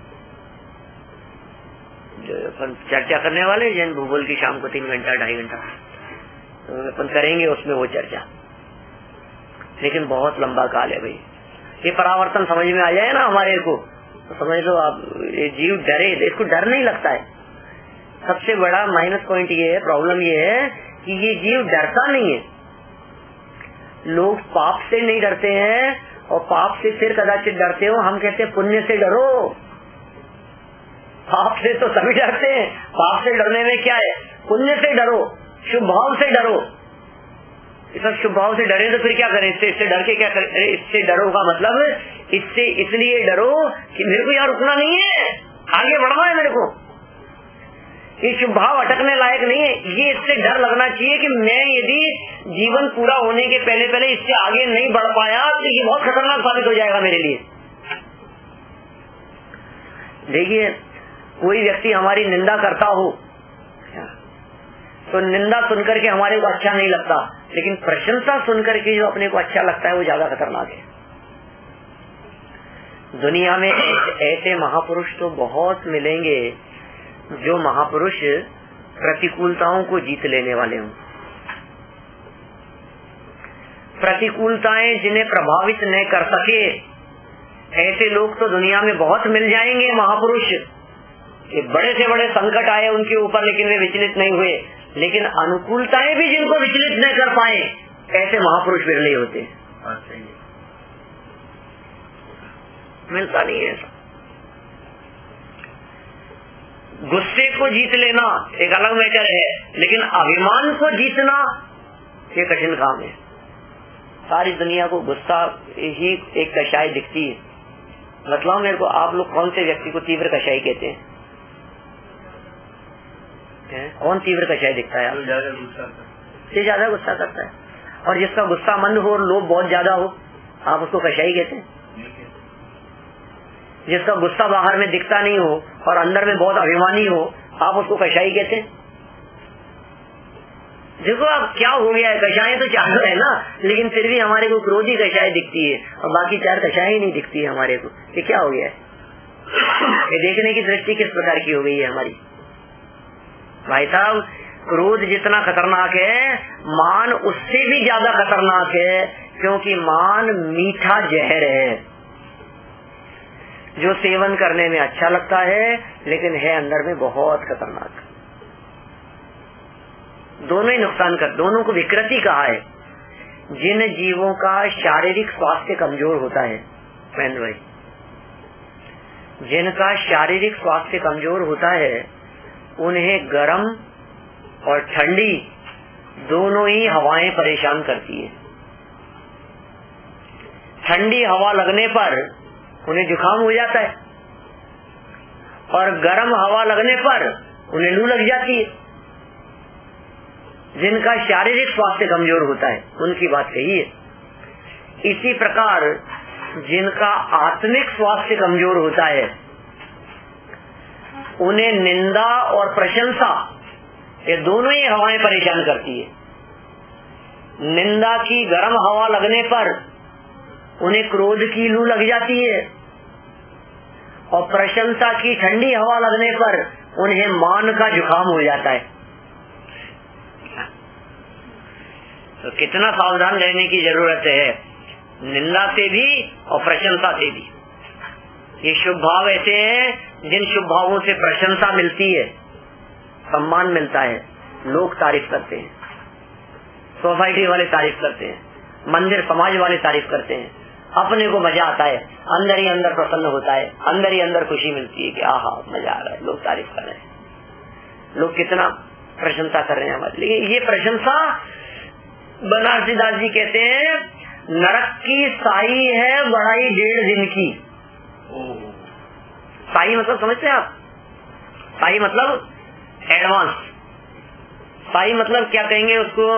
A: जो अपन चर्चा करने वाले जैन भूगोल की शाम को 3 घंटा 2.5 घंटा तो अपन करेंगे उसमें वो चर्चा, लेकिन बहुत लंबा काल है भाई। ये परावर्तन समझ में आ जाए ना हमारे को तो समझ लो आप, ये जीव डरे, इसको डर नहीं लगता है। सबसे बड़ा माइनस पॉइंट ये है, प्रॉब्लम ये है कि ये जीव डरता नहीं है। लोग पाप से नहीं डरते हैं, और पाप से फिर कदाचित डरते हो। हम कहते हैं पुण्य से डरो। पाप से तो सभी डरते हैं, पाप से डरने में क्या है? पुण्य से डरो, शुभ भाव से डरो। इस शुभ भाव से डरे तो फिर क्या करें? इससे डर के क्या करें? इससे डरो का मतलब इससे इसलिए डरो कि मेरे को यहाँ रुकना नहीं है, आगे बढ़ना है मेरे को। ये शुभ भाव अटकने लायक नहीं है। ये इससे डर लगना चाहिए कि मैं यदि जीवन पूरा होने के पहले पहले इससे आगे नहीं बढ़ पाया तो ये बहुत खतरनाक साबित हो जाएगा मेरे लिए। देखिए, कोई व्यक्ति हमारी निंदा करता हो तो निंदा सुनकर के हमारे को अच्छा नहीं लगता, लेकिन प्रशंसा सुनकर के जो अपने को अच्छा लगता है वो ज्यादा खतरनाक है। दुनिया में ऐसे महापुरुष तो बहुत मिलेंगे जो महापुरुष प्रतिकूलताओं को जीत लेने वाले हों। प्रतिकूलताएं जिन्हें प्रभावित न कर सके, ऐसे लोग तो दुनिया में बहुत मिल जाएंगे महापुरुष। ये बड़े से बड़े संकट आए उनके ऊपर, लेकिन वे विचलित नहीं हुए। लेकिन अनुकूलताएं भी जिनको विचलित न कर पाए, ऐसे महापुरुष विरले होते हैं। मिलता नहीं है ऐसा। गुस्से को जीत लेना एक अलग मैटर है, लेकिन अभिमान को जीतना ये कठिन काम है। सारी दुनिया को गुस्सा ही एक कषाय दिखती है। मतलब मेरे को, आप लोग कौन से व्यक्ति को तीव्र कषाय कहते हैं? कौन तीव्र कषाय दिखता है? ज्यादा गुस्सा करता है। और जिसका गुस्सा मंद हो और लोभ बहुत ज्यादा हो, आप उसको कषाई कहते हैं। जिसका गुस्सा बाहर में दिखता नहीं हो और अंदर में बहुत अभिमानी हो, आप उसको कषाई कहते हैं। देखो आप क्या हो गया है, कषाएं तो चालू है ना, लेकिन फिर भी हमारे को क्रोधी कषाय दिखती है और बाकी 4 कषाएं ही नहीं दिखती है हमारे को। ये क्या हो गया है? ये देखने की दृष्टि किस प्रकार की हो गई है हमारी? भाई साहब, क्रोध जितना खतरनाक है, मान उससे भी ज्यादा खतरनाक है, क्योंकि मान मीठा जहर है जो सेवन करने में अच्छा लगता है, लेकिन है अंदर में बहुत खतरनाक। दोनों ही नुकसान कर, दोनों को विकृति कहा है। जिन जीवों का शारीरिक स्वास्थ्य कमजोर होता है, महेंद्र भाई, जिनका शारीरिक स्वास्थ्य कमजोर होता है, उन्हें गर्म और ठंडी दोनों ही हवाएं परेशान करती है। ठंडी हवा लगने पर उन्हें जुकाम हो जाता है और गर्म हवा लगने पर उन्हें लू लग जाती है। जिनका शारीरिक स्वास्थ्य कमजोर होता है उनकी बात कही है। इसी प्रकार जिनका आत्मिक स्वास्थ्य कमजोर होता है उन्हें निंदा और प्रशंसा ये दोनों ही हवाएं परेशान करती है। निंदा की गर्म हवा लगने पर उन्हें क्रोध की लू लग जाती है और प्रशंसा की ठंडी हवा लगने पर उन्हें मान का जुकाम हो जाता है। तो कितना सावधान रहने की जरूरत है, निंदा से भी और प्रशंसा से भी। ये शुभ भाव ऐसे हैं जिन शुभ भावों से प्रशंसा मिलती है, सम्मान मिलता है, लोग तारीफ करते हैं, सोसाइटी वाले तारीफ करते हैं, मंदिर समाज वाले तारीफ करते हैं, अपने को मजा आता है, अंदर ही अंदर प्रसन्न होता है, अंदर ही अंदर खुशी मिलती है कि आहा मजा आ रहा है, लोग तारीफ कर रहे हैं, लोग कितना प्रशंसा कर रहे हैं हमारे। लेकिन ये प्रशंसा बनारसी दास जी कहते हैं नरक की साई है बढ़ाई 1.5 दिन की। साई मतलब समझते हैं आप? साई मतलब एडवांस। साई मतलब क्या कहेंगे उसको?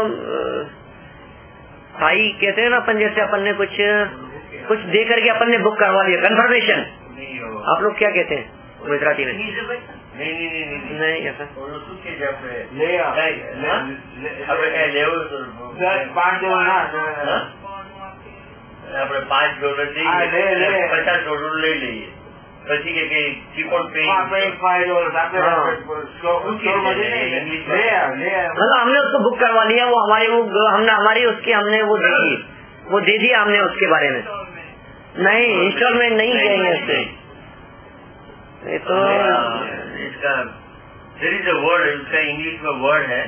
A: साई कहते हैं ना अपन, जैसे अपन ने कुछ दे करके अपन ने बुक करवा लिया, कंफर्मेशन। आप लोग क्या कहते हैं गुजराती में? नहीं ऐसा
B: આપણે $5 જઈએ, $50 લઈ લઈએ, પછી કે ચીપોટ
A: मतलब हमने उसको बुक करवा लिया, वो हमारी उसकी हमने वो दे दिया हमने उसके बारे में। नहीं इंस्टॉलमेंट नहीं कहेंगे उससे। ये तो
B: इसका देयर इज अ वर्ड, इसका इंग्लिश में वर्ड है,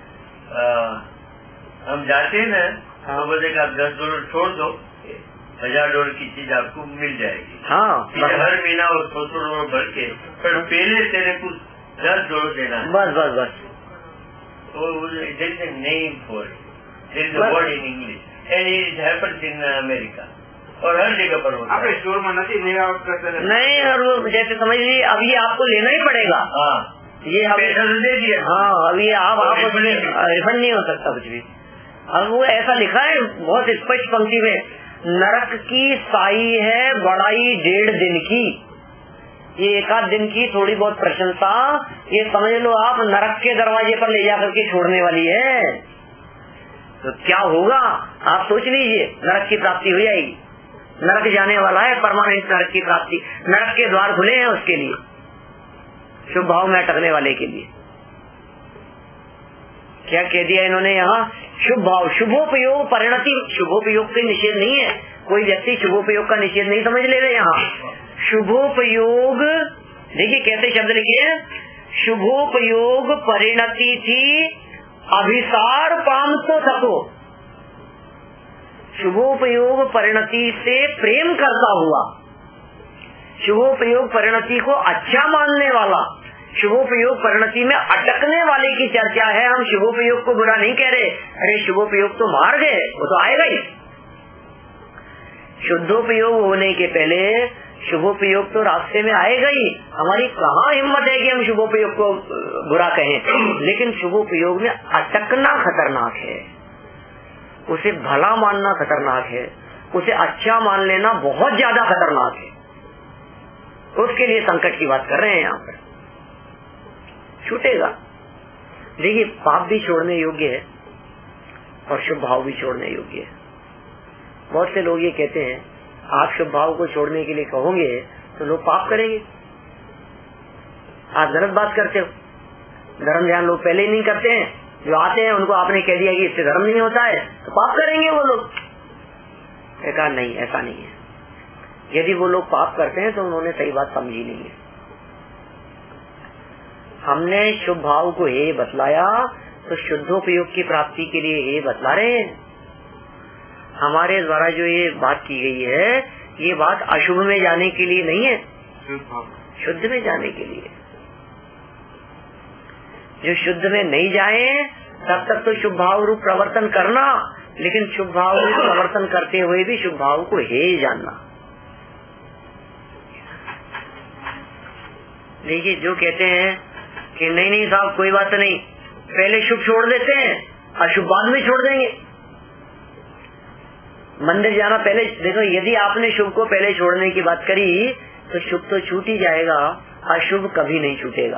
B: हम जाते हैं ना तो बोलते कि आप $10 छोड़ दो, $1000 की चीज आपको मिल जाएगी।
A: हाँ
B: हर महीना और $100 भर के, पर पहले तेरे को $10 देना है।
A: बस
B: तो there is a name for it, there is a word in English and it happens in America और हर जगह पर होता है। स्टोर में नहीं, और वो जैसे समझ लीजिए अभी आपको लेना ही पड़ेगा। ये पैसा दे दिया। हाँ अभी आप रिफंड नहीं हो सकता कुछ भी। अब वो ऐसा लिखा है बहुत स्पष्ट पंक्ति में, नरक की साई है बढ़ाई 1.5 दिन की। ये 1 दिन की थोड़ी बहुत प्रशंसा, ये समझ लो आप नरक के दरवाजे पर ले जाकर के छोड़ने वाली है। तो क्या होगा आप सोच लीजिए, नरक की प्राप्ति हो जाएगी। नरक जाने वाला है, परमानेंट नरक की प्राप्ति, नरक के द्वार खुले हैं उसके लिए, शुभ भाव में अटकने वाले के लिए। क्या कह दिया इन्होंने यहाँ? शुभ भाव, शुभोपयोग परिणति। शुभोपयोग का निषेध नहीं है, कोई व्यक्ति शुभोपयोग का निषेध नहीं समझ ले रहे यहाँ। शुभोपयोग देखिए कैसे शब्द लिखे हैं, शुभोपयोग परिणति थी अभिसार पाम तो सको। शुभोपयोग परिणति से प्रेम करता हुआ, शुभोपयोग परिणति को अच्छा मानने वाला, शुभोपयोग परिणति में अटकने वाले की चर्चा है। हम शुभोपयोग को बुरा नहीं कह रहे, अरे शुभोपयोग तो मार्ग है, वो तो आएगा ही। शुद्धोपयोग होने के पहले शुभोपयोग तो रास्ते में आएगा ही। हमारी कहाँ हिम्मत है कि हम शुभोपयोग को बुरा कहें, लेकिन शुभोपयोग में अटकना खतरनाक है, उसे भला मानना खतरनाक है, उसे अच्छा मान लेना बहुत ज्यादा खतरनाक है। उसके लिए संकट की बात कर रहे हैं यहाँ पर। छूटेगा। देखिए पाप भी छोड़ने योग्य है और शुभ भाव भी छोड़ने योग्य है। बहुत से लोग ये कहते हैं आप शुभ भाव को छोड़ने के लिए कहोगे तो लोग पाप करेंगे। आप गलत बात करते हो। धर्म ध्यान लोग पहले ही नहीं करते हैं, जो आते हैं उनको आपने कह दिया कि इससे धर्म नहीं होता है तो पाप करेंगे वो लोग। कहा नहीं, ऐसा नहीं है। यदि वो लोग पाप करते हैं तो उन्होंने सही बात समझी नहीं है। हमने शुभ भाव को हे बतलाया तो शुद्धोपयोग की प्राप्ति के लिए हे बतला रहे हैं। हमारे द्वारा जो ये बात की गई है, ये बात अशुभ में जाने के लिए नहीं है, शुद्ध में जाने के लिए। जो शुद्ध में नहीं जाए तब तक तो शुभ भाव रूप प्रवर्तन करना, लेकिन शुभ भाव रूप प्रवर्तन करते हुए भी शुभ भाव को हे जानना। देखिए जो कहते हैं कि नहीं साहब कोई बात नहीं, पहले शुभ छोड़ देते हैं
A: अशुभ बाद में छोड़ देंगे। मंदिर जाना पहले, देखो यदि आपने शुभ को पहले छोड़ने की बात करी तो शुभ तो छूट ही जाएगा, अशुभ कभी नहीं छूटेगा।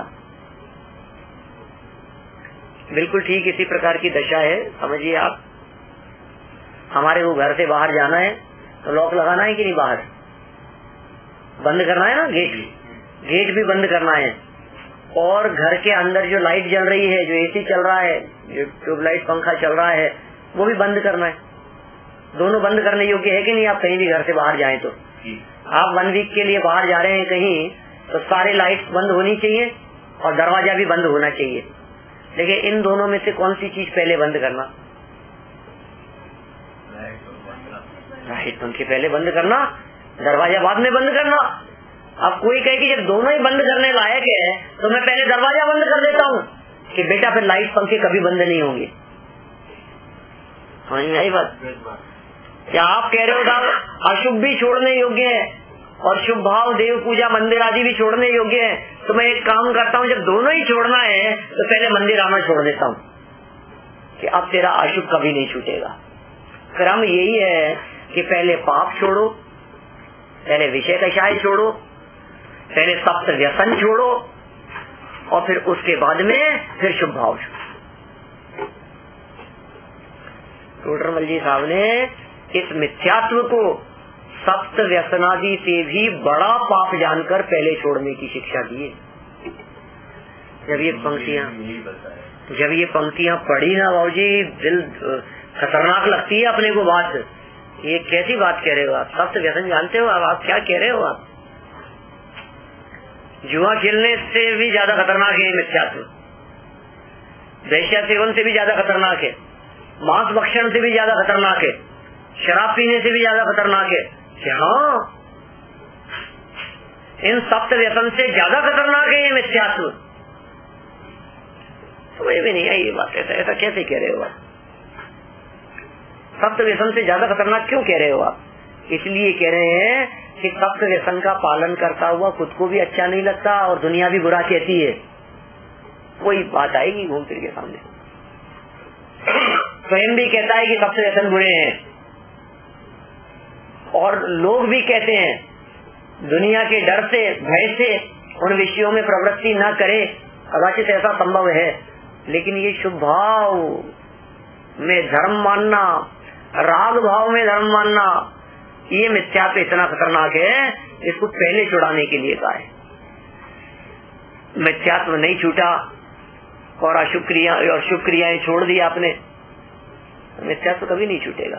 A: बिल्कुल ठीक इसी प्रकार की दशा है। समझिए आप, हमारे को घर से बाहर जाना है तो लॉक लगाना है कि नहीं, बाहर बंद करना है ना, गेट भी बंद करना है। और घर के अंदर जो लाइट जल रही है, जो एसी चल रहा है, जो ट्यूबलाइट पंखा चल रहा है, वो भी बंद करना है। दोनों बंद करने योग्य है कि नहीं? आप कहीं भी घर से बाहर जाएं तो आप 1 वीक के लिए बाहर जा रहे हैं कहीं, तो सारे लाइट्स बंद होनी चाहिए और दरवाजा भी बंद होना चाहिए। लेकिन इन दोनों में से कौन सी चीज पहले बंद करना? लाइट पंखे पहले बंद करना, दरवाजा बाद में बंद करना। अब कोई कहे कि जब दोनों ही बंद करने लायक है तो मैं पहले दरवाजा बंद कर देता हूँ, कि बेटा फिर लाइट पंखे कभी बंद नहीं होंगे। हाँ, यही बात क्या आप कह रहे हो साहब? अशुभ भी छोड़ने योग्य है और शुभ भाव, देव पूजा, मंदिर आदि भी छोड़ने योग्य है। तो मैं एक काम करता हूँ, जब दोनों ही छोड़ना है तो पहले मंदिर आना छोड़ देता हूँ, कि अब तेरा अशुभ कभी नहीं छूटेगा। क्रम यही है कि पहले पाप छोड़ो, पहले विषय कषाय छोड़ो, पहले सप्त व्यसन छोड़ो और फिर उसके बाद में फिर शुभ भाव छोड़ो। टोडरमल जी साहब ने इस मिथ्यात्व को सप्त व्यसनादि से भी बड़ा पाप जानकर पहले छोड़ने की शिक्षा दी है। जब ये पंक्तियां पढ़ी ना बाबूजी, दिल खतरनाक लगती है अपने को बात। ये कैसी बात कह रहे हो आप? सप्त व्यसन जानते हो आप क्या कह रहे हो आप? जुआ खेलने से भी ज्यादा खतरनाक है मिथ्यात्व, वेश्या सेवन से भी ज्यादा खतरनाक है, मांस भक्षण से भी ज्यादा खतरनाक है, शराब पीने से भी ज्यादा खतरनाक है। हाँ, इन सप्त व्यसन से ज्यादा खतरनाक है ये मिथ्यात्व। समझ में नहीं आई ये बात। ऐसा कैसे कह रहे हो आप? सप्त व्यसन से ज्यादा खतरनाक क्यों कह रहे हो आप? इसलिए कह रहे हैं कि सप्त व्यसन का पालन करता हुआ खुद को भी अच्छा नहीं लगता और दुनिया भी बुरा कहती है। वही बात आएगी घूम फिर के सामने। स्वयं भी कहता है कि सप्त व्यसन बुरे हैं और लोग भी कहते हैं दुनिया के डर से, भय से उन विषयों में प्रवृत्ति न करे। कदाचित ऐसा संभव है, लेकिन ये शुभ भाव में धर्म मानना, राग भाव में धर्म मानना, ये मिथ्यात्व इतना खतरनाक है, इसको पहले छुड़ाने के लिए कहा है। मिथ्यात्व नहीं छूटा और अशुभ क्रिया और शुभ क्रियाएं छोड़ दी आपने, मिथ्यात्व कभी नहीं छूटेगा।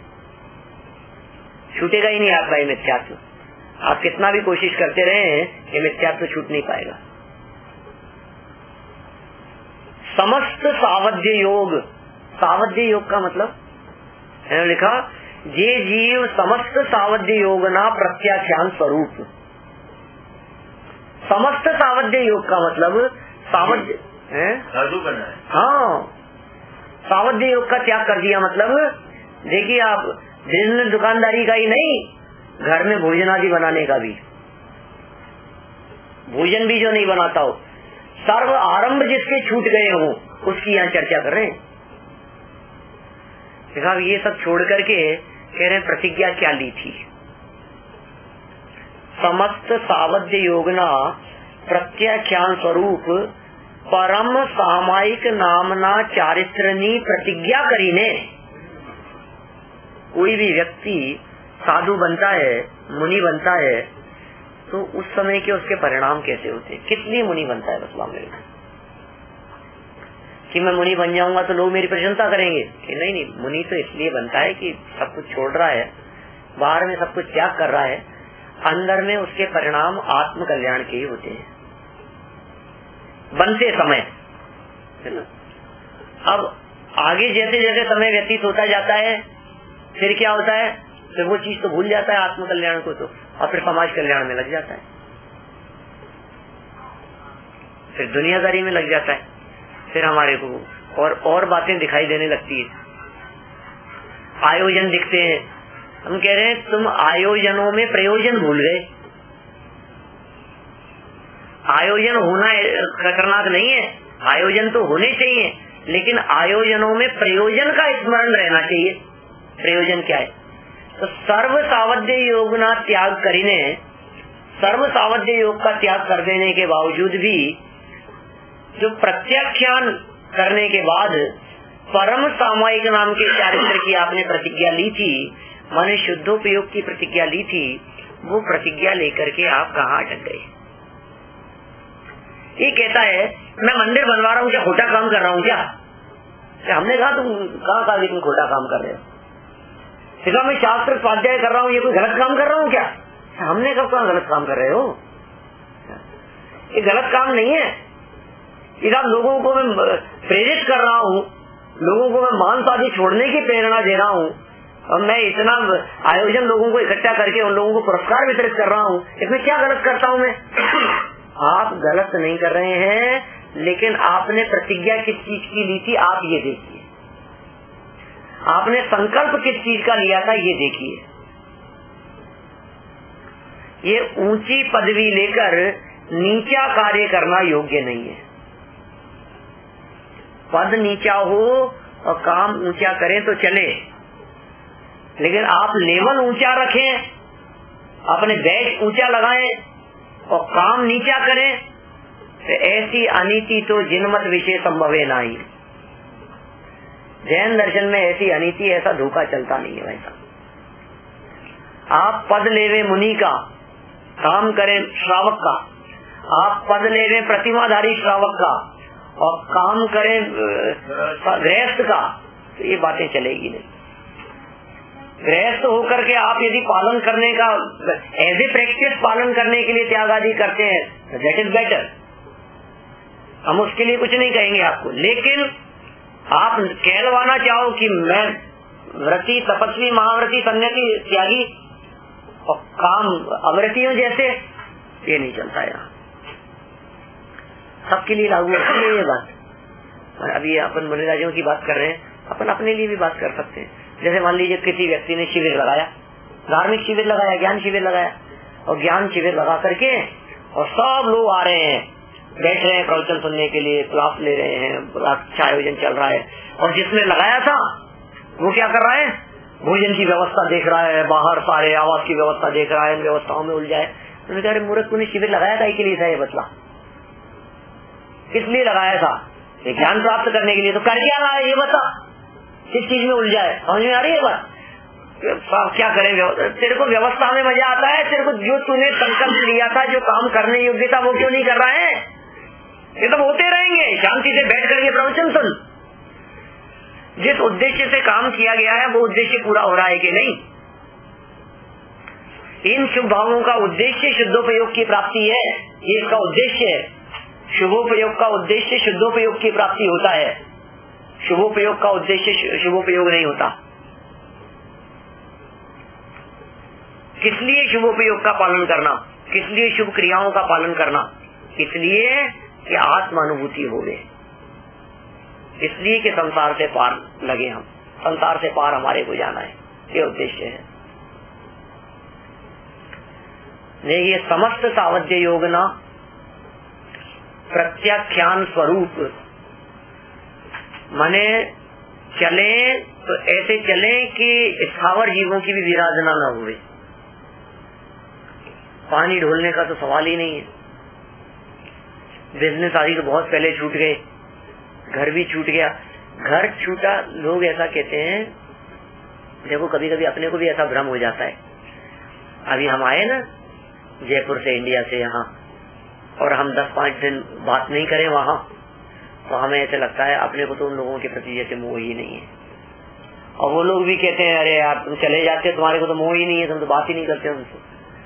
A: छूटेगा ही नहीं आपका ये मिथ्यात्व। आप कितना भी कोशिश करते रहे, ये मिथ्यात्व छूट नहीं पाएगा। समस्त सावध्य योग, सावध्य योग का मतलब है लिखा, जे जीव समस्त सावध्य योग ना प्रत्याख्यान स्वरूप। समस्त सावध्य योग का मतलब सावध्य है, हाँ, सावध्य योग का त्याग कर दिया। मतलब देखिए आप, बिजनेस दुकानदारी का ही नहीं, घर में भोजन आदि बनाने का भी, भोजन भी जो नहीं बनाता हो, सर्व आरंभ जिसके छूट गए हो, उसकी यहाँ चर्चा कर रहे हैं। देखा, ये सब छोड़ करके कह रहे हैं प्रतिज्ञा क्या ली थी। समस्त सावध्य योगना प्रत्याख्यान स्वरूप परम सामायिक नामना चारित्रनी प्रतिज्ञा करीने। कोई भी व्यक्ति साधु बनता है, मुनि बनता है, तो उस समय के उसके परिणाम कैसे होते हैं? कितनी मुनि बनता है? बतलाओ मेरे को कि मैं मुनि बन जाऊंगा तो लोग मेरी प्रशंसा करेंगे कि नहीं नहीं, मुनि तो इसलिए बनता है कि सब कुछ छोड़ रहा है, बाहर में सब कुछ त्याग कर रहा है, अंदर में उसके परिणाम आत्म कल्याण के ही होते हैं बनते समय, है ना। अब आगे जैसे जैसे समय व्यतीत होता जाता है, फिर क्या होता है, फिर वो चीज तो भूल जाता है आत्म कल्याण को, तो और फिर समाज कल्याण में लग जाता है, फिर दुनियादारी में लग जाता है, फिर हमारे को और बातें दिखाई देने लगती है, आयोजन दिखते हैं। हम कह रहे हैं तुम आयोजनों में प्रयोजन भूल गए। आयोजन होना खतरनाक नहीं है, आयोजन तो होने चाहिए, लेकिन आयोजनों में प्रयोजन का स्मरण रहना चाहिए। प्रयोजन क्या है? तो सर्व सावध्य योग ना त्याग करीने, सर्व सावध्य योग का त्याग कर देने के बावजूद भी जो प्रत्याख्यान करने के बाद परम सामायिक नाम के चारित्र की आपने प्रतिज्ञा ली थी, माने शुद्धोपयोग की प्रतिज्ञा ली थी, वो प्रतिज्ञा लेकर के आप कहाँ अटक गए? ये कहता है मैं मंदिर बनवा रहा हूँ, क्या खोटा काम कर रहा हूँ क्या? हमने कहा तुम कहा तुम खोटा काम कर रहे हो? सिखा मैं शास्त्र स्वाध्याय कर रहा हूँ, ये कोई गलत काम कर रहा हूँ क्या? हमने कब कहा गलत काम कर रहे हो? ये गलत काम नहीं है। इधर लोगों को मैं प्रेरित कर रहा हूँ, लोगों को मैं मांस आदि छोड़ने की प्रेरणा दे रहा हूँ, और मैं इतना आयोजन लोगों को इकट्ठा करके उन लोगों को पुरस्कार वितरित कर रहा हूँ, इसमें क्या गलत करता हूँ मैं? आप गलत नहीं कर रहे हैं, लेकिन आपने प्रतिज्ञा किस चीज की ली थी आप ये देखिए, आपने संकल्प किस चीज का लिया था ये देखिए। ये ऊंची पदवी लेकर नीचा कार्य करना योग्य नहीं है। पद नीचा हो और काम ऊंचा करें तो चले, लेकिन आप लेवल ऊंचा रखें, अपने बैच ऊंचा लगाएं और काम नीचा करें, तो ऐसी अनीति तो जिनमत विषय संभव है नहीं। जैन दर्शन में ऐसी अनीति, ऐसा धोखा चलता नहीं है वैसा। आप पद लेवे मुनि का, काम करें श्रावक का, आप पद लेवे प्रतिमाधारी श्रावक का और काम करें गृहस्थ का, तो ये बातें चलेगी नहीं। गृहस्थ होकर के आप यदि पालन करने का एज ए प्रैक्टिस पालन करने के लिए त्याग आदि करते हैं, दैट इज बेटर, हम उसके लिए कुछ नहीं कहेंगे आपको। लेकिन आप कहलवाना चाहो कि मैं व्रती तपस्वी महाव्रती सन्यासी त्यागी और काम अव्रतियों जैसे, ये नहीं चलता यहाँ। सबके लिए लागू होती है ये बात। अभी अपन मुनिराजों की बात कर रहे हैं, अपन अपने लिए भी बात कर सकते हैं। जैसे मान लीजिए किसी व्यक्ति ने शिविर लगाया, धार्मिक शिविर लगाया, ज्ञान शिविर लगाया, और ज्ञान शिविर लगा करके और सब लोग आ रहे हैं, बैठ रहे हैं प्रवचन सुनने के लिए, क्लास ले रहे हैं, अच्छा आयोजन चल रहा है, और जिसने लगाया था वो क्या कर रहा है? भोजन की व्यवस्था देख रहा है, बाहर सारे आवास की व्यवस्था देख रहा है, इन व्यवस्थाओं में उलझा है। उन्होंने कहा मूर्ख तूने शिविर लगाया था के लिए था, ये बतला किस लिए लगाया था? ये ज्ञान प्राप्त करने के लिए, तो कर क्या रहा है ये बता, किस चीज में उलझा है? समझ में आ रही है बात? क्या करेंगे? तेरे को व्यवस्था में मजा आता है, तेरे को जो तूने संकल्प लिया था, जो काम करने योग्य था, वो क्यों नहीं कर रहा है? ये तो होते रहेंगे, शांति से बैठ करके प्रवचन सुन। जिस उद्देश्य से काम किया गया है वो उद्देश्य पूरा हो रहा है कि नहीं? इन शुभ भावों का उद्देश्य शुद्धोपयोग की प्राप्ति है, ये इसका उद्देश्य है। शुभोपयोग का उद्देश्य शुद्धोपयोग की प्राप्ति होता है, शुभोपयोग का उद्देश्य शुभोपयोग नहीं होता। किस लिए शुभोपयोग का पालन करना? किस लिए शुभ क्रियाओं का पालन करना? इसलिए कि आत्मानुभूति हो गए, इसलिए कि संसार से पार लगे, हम संसार से पार हमारे को जाना है, ये उद्देश्य है। ये समस्त सावध्य योग ना प्रत्याख्यान स्वरूप, माने चले तो ऐसे चले कि स्थावर जीवों की भी विराधना न हुए। पानी ढोलने का तो सवाल ही नहीं है, बिजनेस आदि तो बहुत पहले छूट गए, घर भी छूट गया। घर छूटा, लोग ऐसा कहते हैं, देखो कभी कभी अपने को भी ऐसा भ्रम हो जाता है। अभी हम आए ना जयपुर से, इंडिया से यहाँ, और हम 10-5 दिन बात नहीं करें वहाँ, तो हमें ऐसे लगता है अपने को तो उन लोगों के प्रति जैसे मोह ही नहीं है। और वो लोग भी कहते हैं अरे यार तुम चले जाते, तुम्हारे को तो मोह ही नहीं है, तुम तो बात ही नहीं करते उनसे।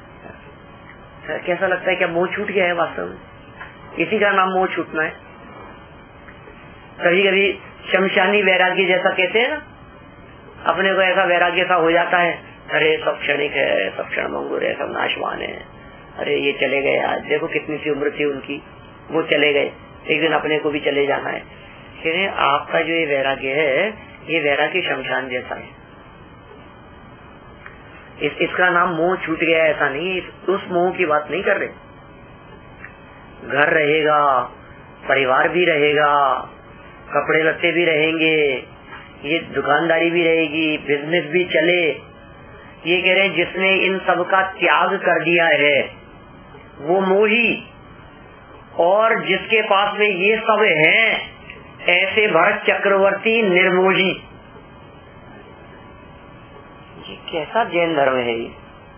A: कैसा लगता है क्या मोह छूट गया है? वास्तव में इसी का नाम मोह छूटना है। कभी कभी शमशानी वैराग्य जैसा कहते हैं ना, अपने को ऐसा वैराग्य सा हो जाता है, अरे सब क्षणिक है, सब क्षण मंगूर है, सब नाशवान है, अरे ये चले गए, आज देखो कितनी सी उम्र थी उनकी, वो चले गए, एक दिन अपने को भी चले जाना है। कहते आपका जो ये वैराग्य है, ये वैराग्य शमशान जैसा है, इसका नाम मोह छूट गया, ऐसा नहीं, उस मोह की बात नहीं कर रहे। घर रहेगा, परिवार भी रहेगा, कपड़े लत्ते भी रहेंगे, ये दुकानदारी भी रहेगी, बिजनेस भी चले। ये कह रहे हैं जिसने इन सब का त्याग कर दिया है वो मोही, और जिसके पास में ये सब है ऐसे भरत चक्रवर्ती निर्मोही। ये कैसा जैन धर्म है ये?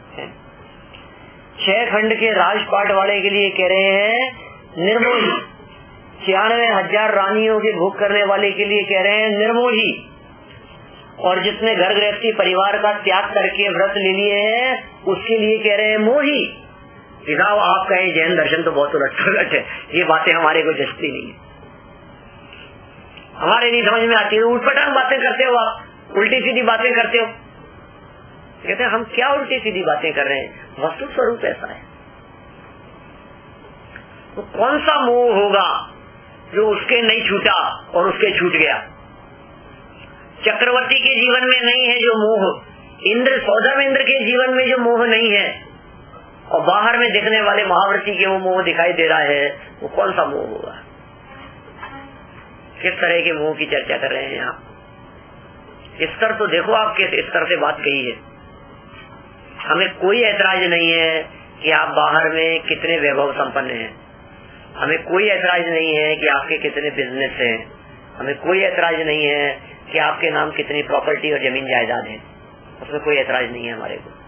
A: 6 खंड के राजपाट वाले के लिए कह रहे हैं निर्मोही, 96,000 रानियों के भोग करने वाले के लिए कह रहे हैं निर्मोही, और जिसने घर गृहस्थी परिवार का त्याग करके व्रत ले लिए हैं उसके लिए कह रहे हैं मोही। साहब आपका ये जैन दर्शन तो बहुत उलट है, ये बातें हमारे को जचती नहीं, हमारे नहीं समझ में आती। उठपटांग बातें करते हो आप, उल्टी सीधी बातें करते हो। कहते हैं हम क्या उल्टी सीधी बातें कर रहे हैं, वस्तु स्वरूप ऐसा है। तो कौन सा मोह होगा जो उसके नहीं छूटा और उसके छूट गया? चक्रवर्ती के जीवन में नहीं है जो मोह, इंद्र सौदामेंद्र के जीवन में जो मोह नहीं है, और बाहर में दिखने वाले महाव्रती के वो मोह दिखाई दे रहा है, वो कौन सा मोह होगा? किस तरह के मोह की चर्चा कर रहे हैं आप? स्तर तो देखो आप किस स्तर से बात कही है। हमें कोई ऐतराज नहीं है कि आप बाहर में कितने वैभव संपन्न हैं, हमें कोई ऐतराज नहीं है कि आपके कितने बिजनेस हैं, हमें कोई ऐतराज नहीं है कि आपके नाम कितनी प्रॉपर्टी और जमीन जायदाद है, उसमें कोई ऐतराज नहीं है हमारे को।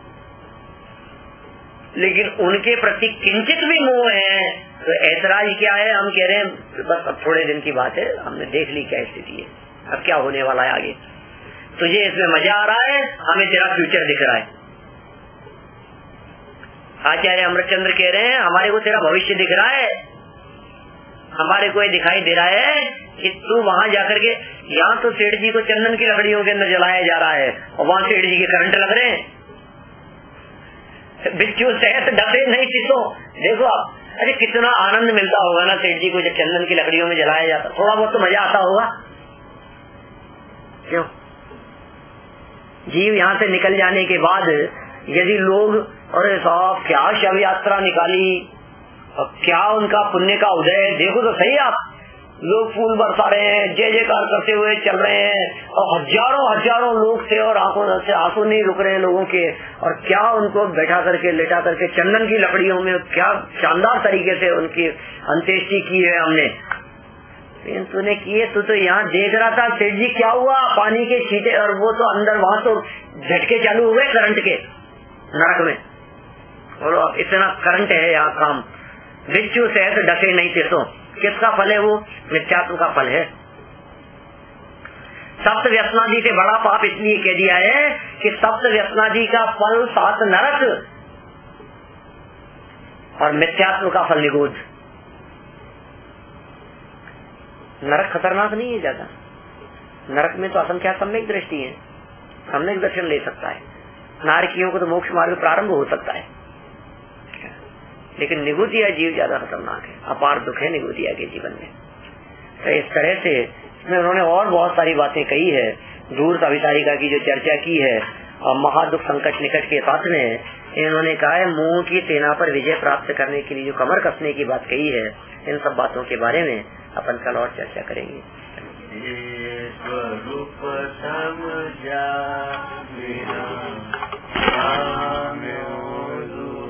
A: लेकिन उनके प्रति किंचित भी मोह है तो ऐतराज क्या है? हम कह रहे हैं बस अब थोड़े दिन की बात है, हमने देख ली क्या स्थिति है, अब क्या होने वाला है आगे, तुझे इसमें मजा आ रहा है, हमें तेरा फ्यूचर दिख रहा है। आचार्य अमृतचंद्र कह रहे हैं हमारे को तेरा भविष्य दिख रहा है, हमारे को ये दिखाई दे रहा है कि तू वहां जाकर के, यहाँ तो सेठ जी को चंदन की लकड़ियों के अंदर जलाया जा रहा है और वहाँ सेठ जी के करंट लग रहे हैं, बिच्छू सहत डबे नहीं चितो। देखो आप, अरे कितना आनंद मिलता होगा ना सेठ जी को जब चंदन की लकड़ियों में जलाया जाता, थोड़ा बहुत तो मजा आता होगा। क्यों? जीव यहाँ से निकल जाने के बाद यदि लोग, अरे साहब क्या शव यात्रा निकाली और क्या उनका पुण्य का उदय, देखो तो सही आप, लोग फूल बरसा रहे हैं, जय जयकार करते हुए चल रहे हैं, और हजारों हजारों लोग थे और आंखों से आंसू नहीं रुक रहे हैं लोगों के, और क्या उनको बैठा करके लेटा करके चंदन की लकड़ियों में क्या शानदार तरीके से उनकी अंत्येष्टि की है हमने। तूने किए, तू तो यहाँ देख रहा था सेठ जी क्या हुआ, पानी के छींटे, और वो तो अंदर वहाँ तो झटके चालू हो गए करंट के नरक में, और इतना करंट है यहाँ काम। बिच्छू से डके नहीं थे तो किसका फल है? वो मिथ्यात्व का फल है। सप्त व्यसनादि से बड़ा पाप इसलिए कह दिया है कि सप्त व्यसनादि का फल 7 नरक और मिथ्यात्व का फल निगोध। नरक खतरनाक नहीं है ज्यादा, नरक में तो असंख्या सम्यक दृष्टि है, सम्यक दर्शन ले सकता है, नारकियों को तो मोक्ष मार्ग प्रारंभ हो सकता है, लेकिन निगुतिया जीव ज्यादा खतरनाक है, अपार दुख है निगुतिया के जीवन में। तो इस तरह से इसमें उन्होंने और बहुत सारी बातें कही है, दूर अभिसारिका की जो चर्चा की है, और महादुख संकट निकट के साथ में इन्होंने कहा है मोह की सेना पर विजय प्राप्त करने के लिए जो कमर कसने की बात कही है, इन सब बातों के बारे में अपन कल और चर्चा करेंगे। स्वरूप समझा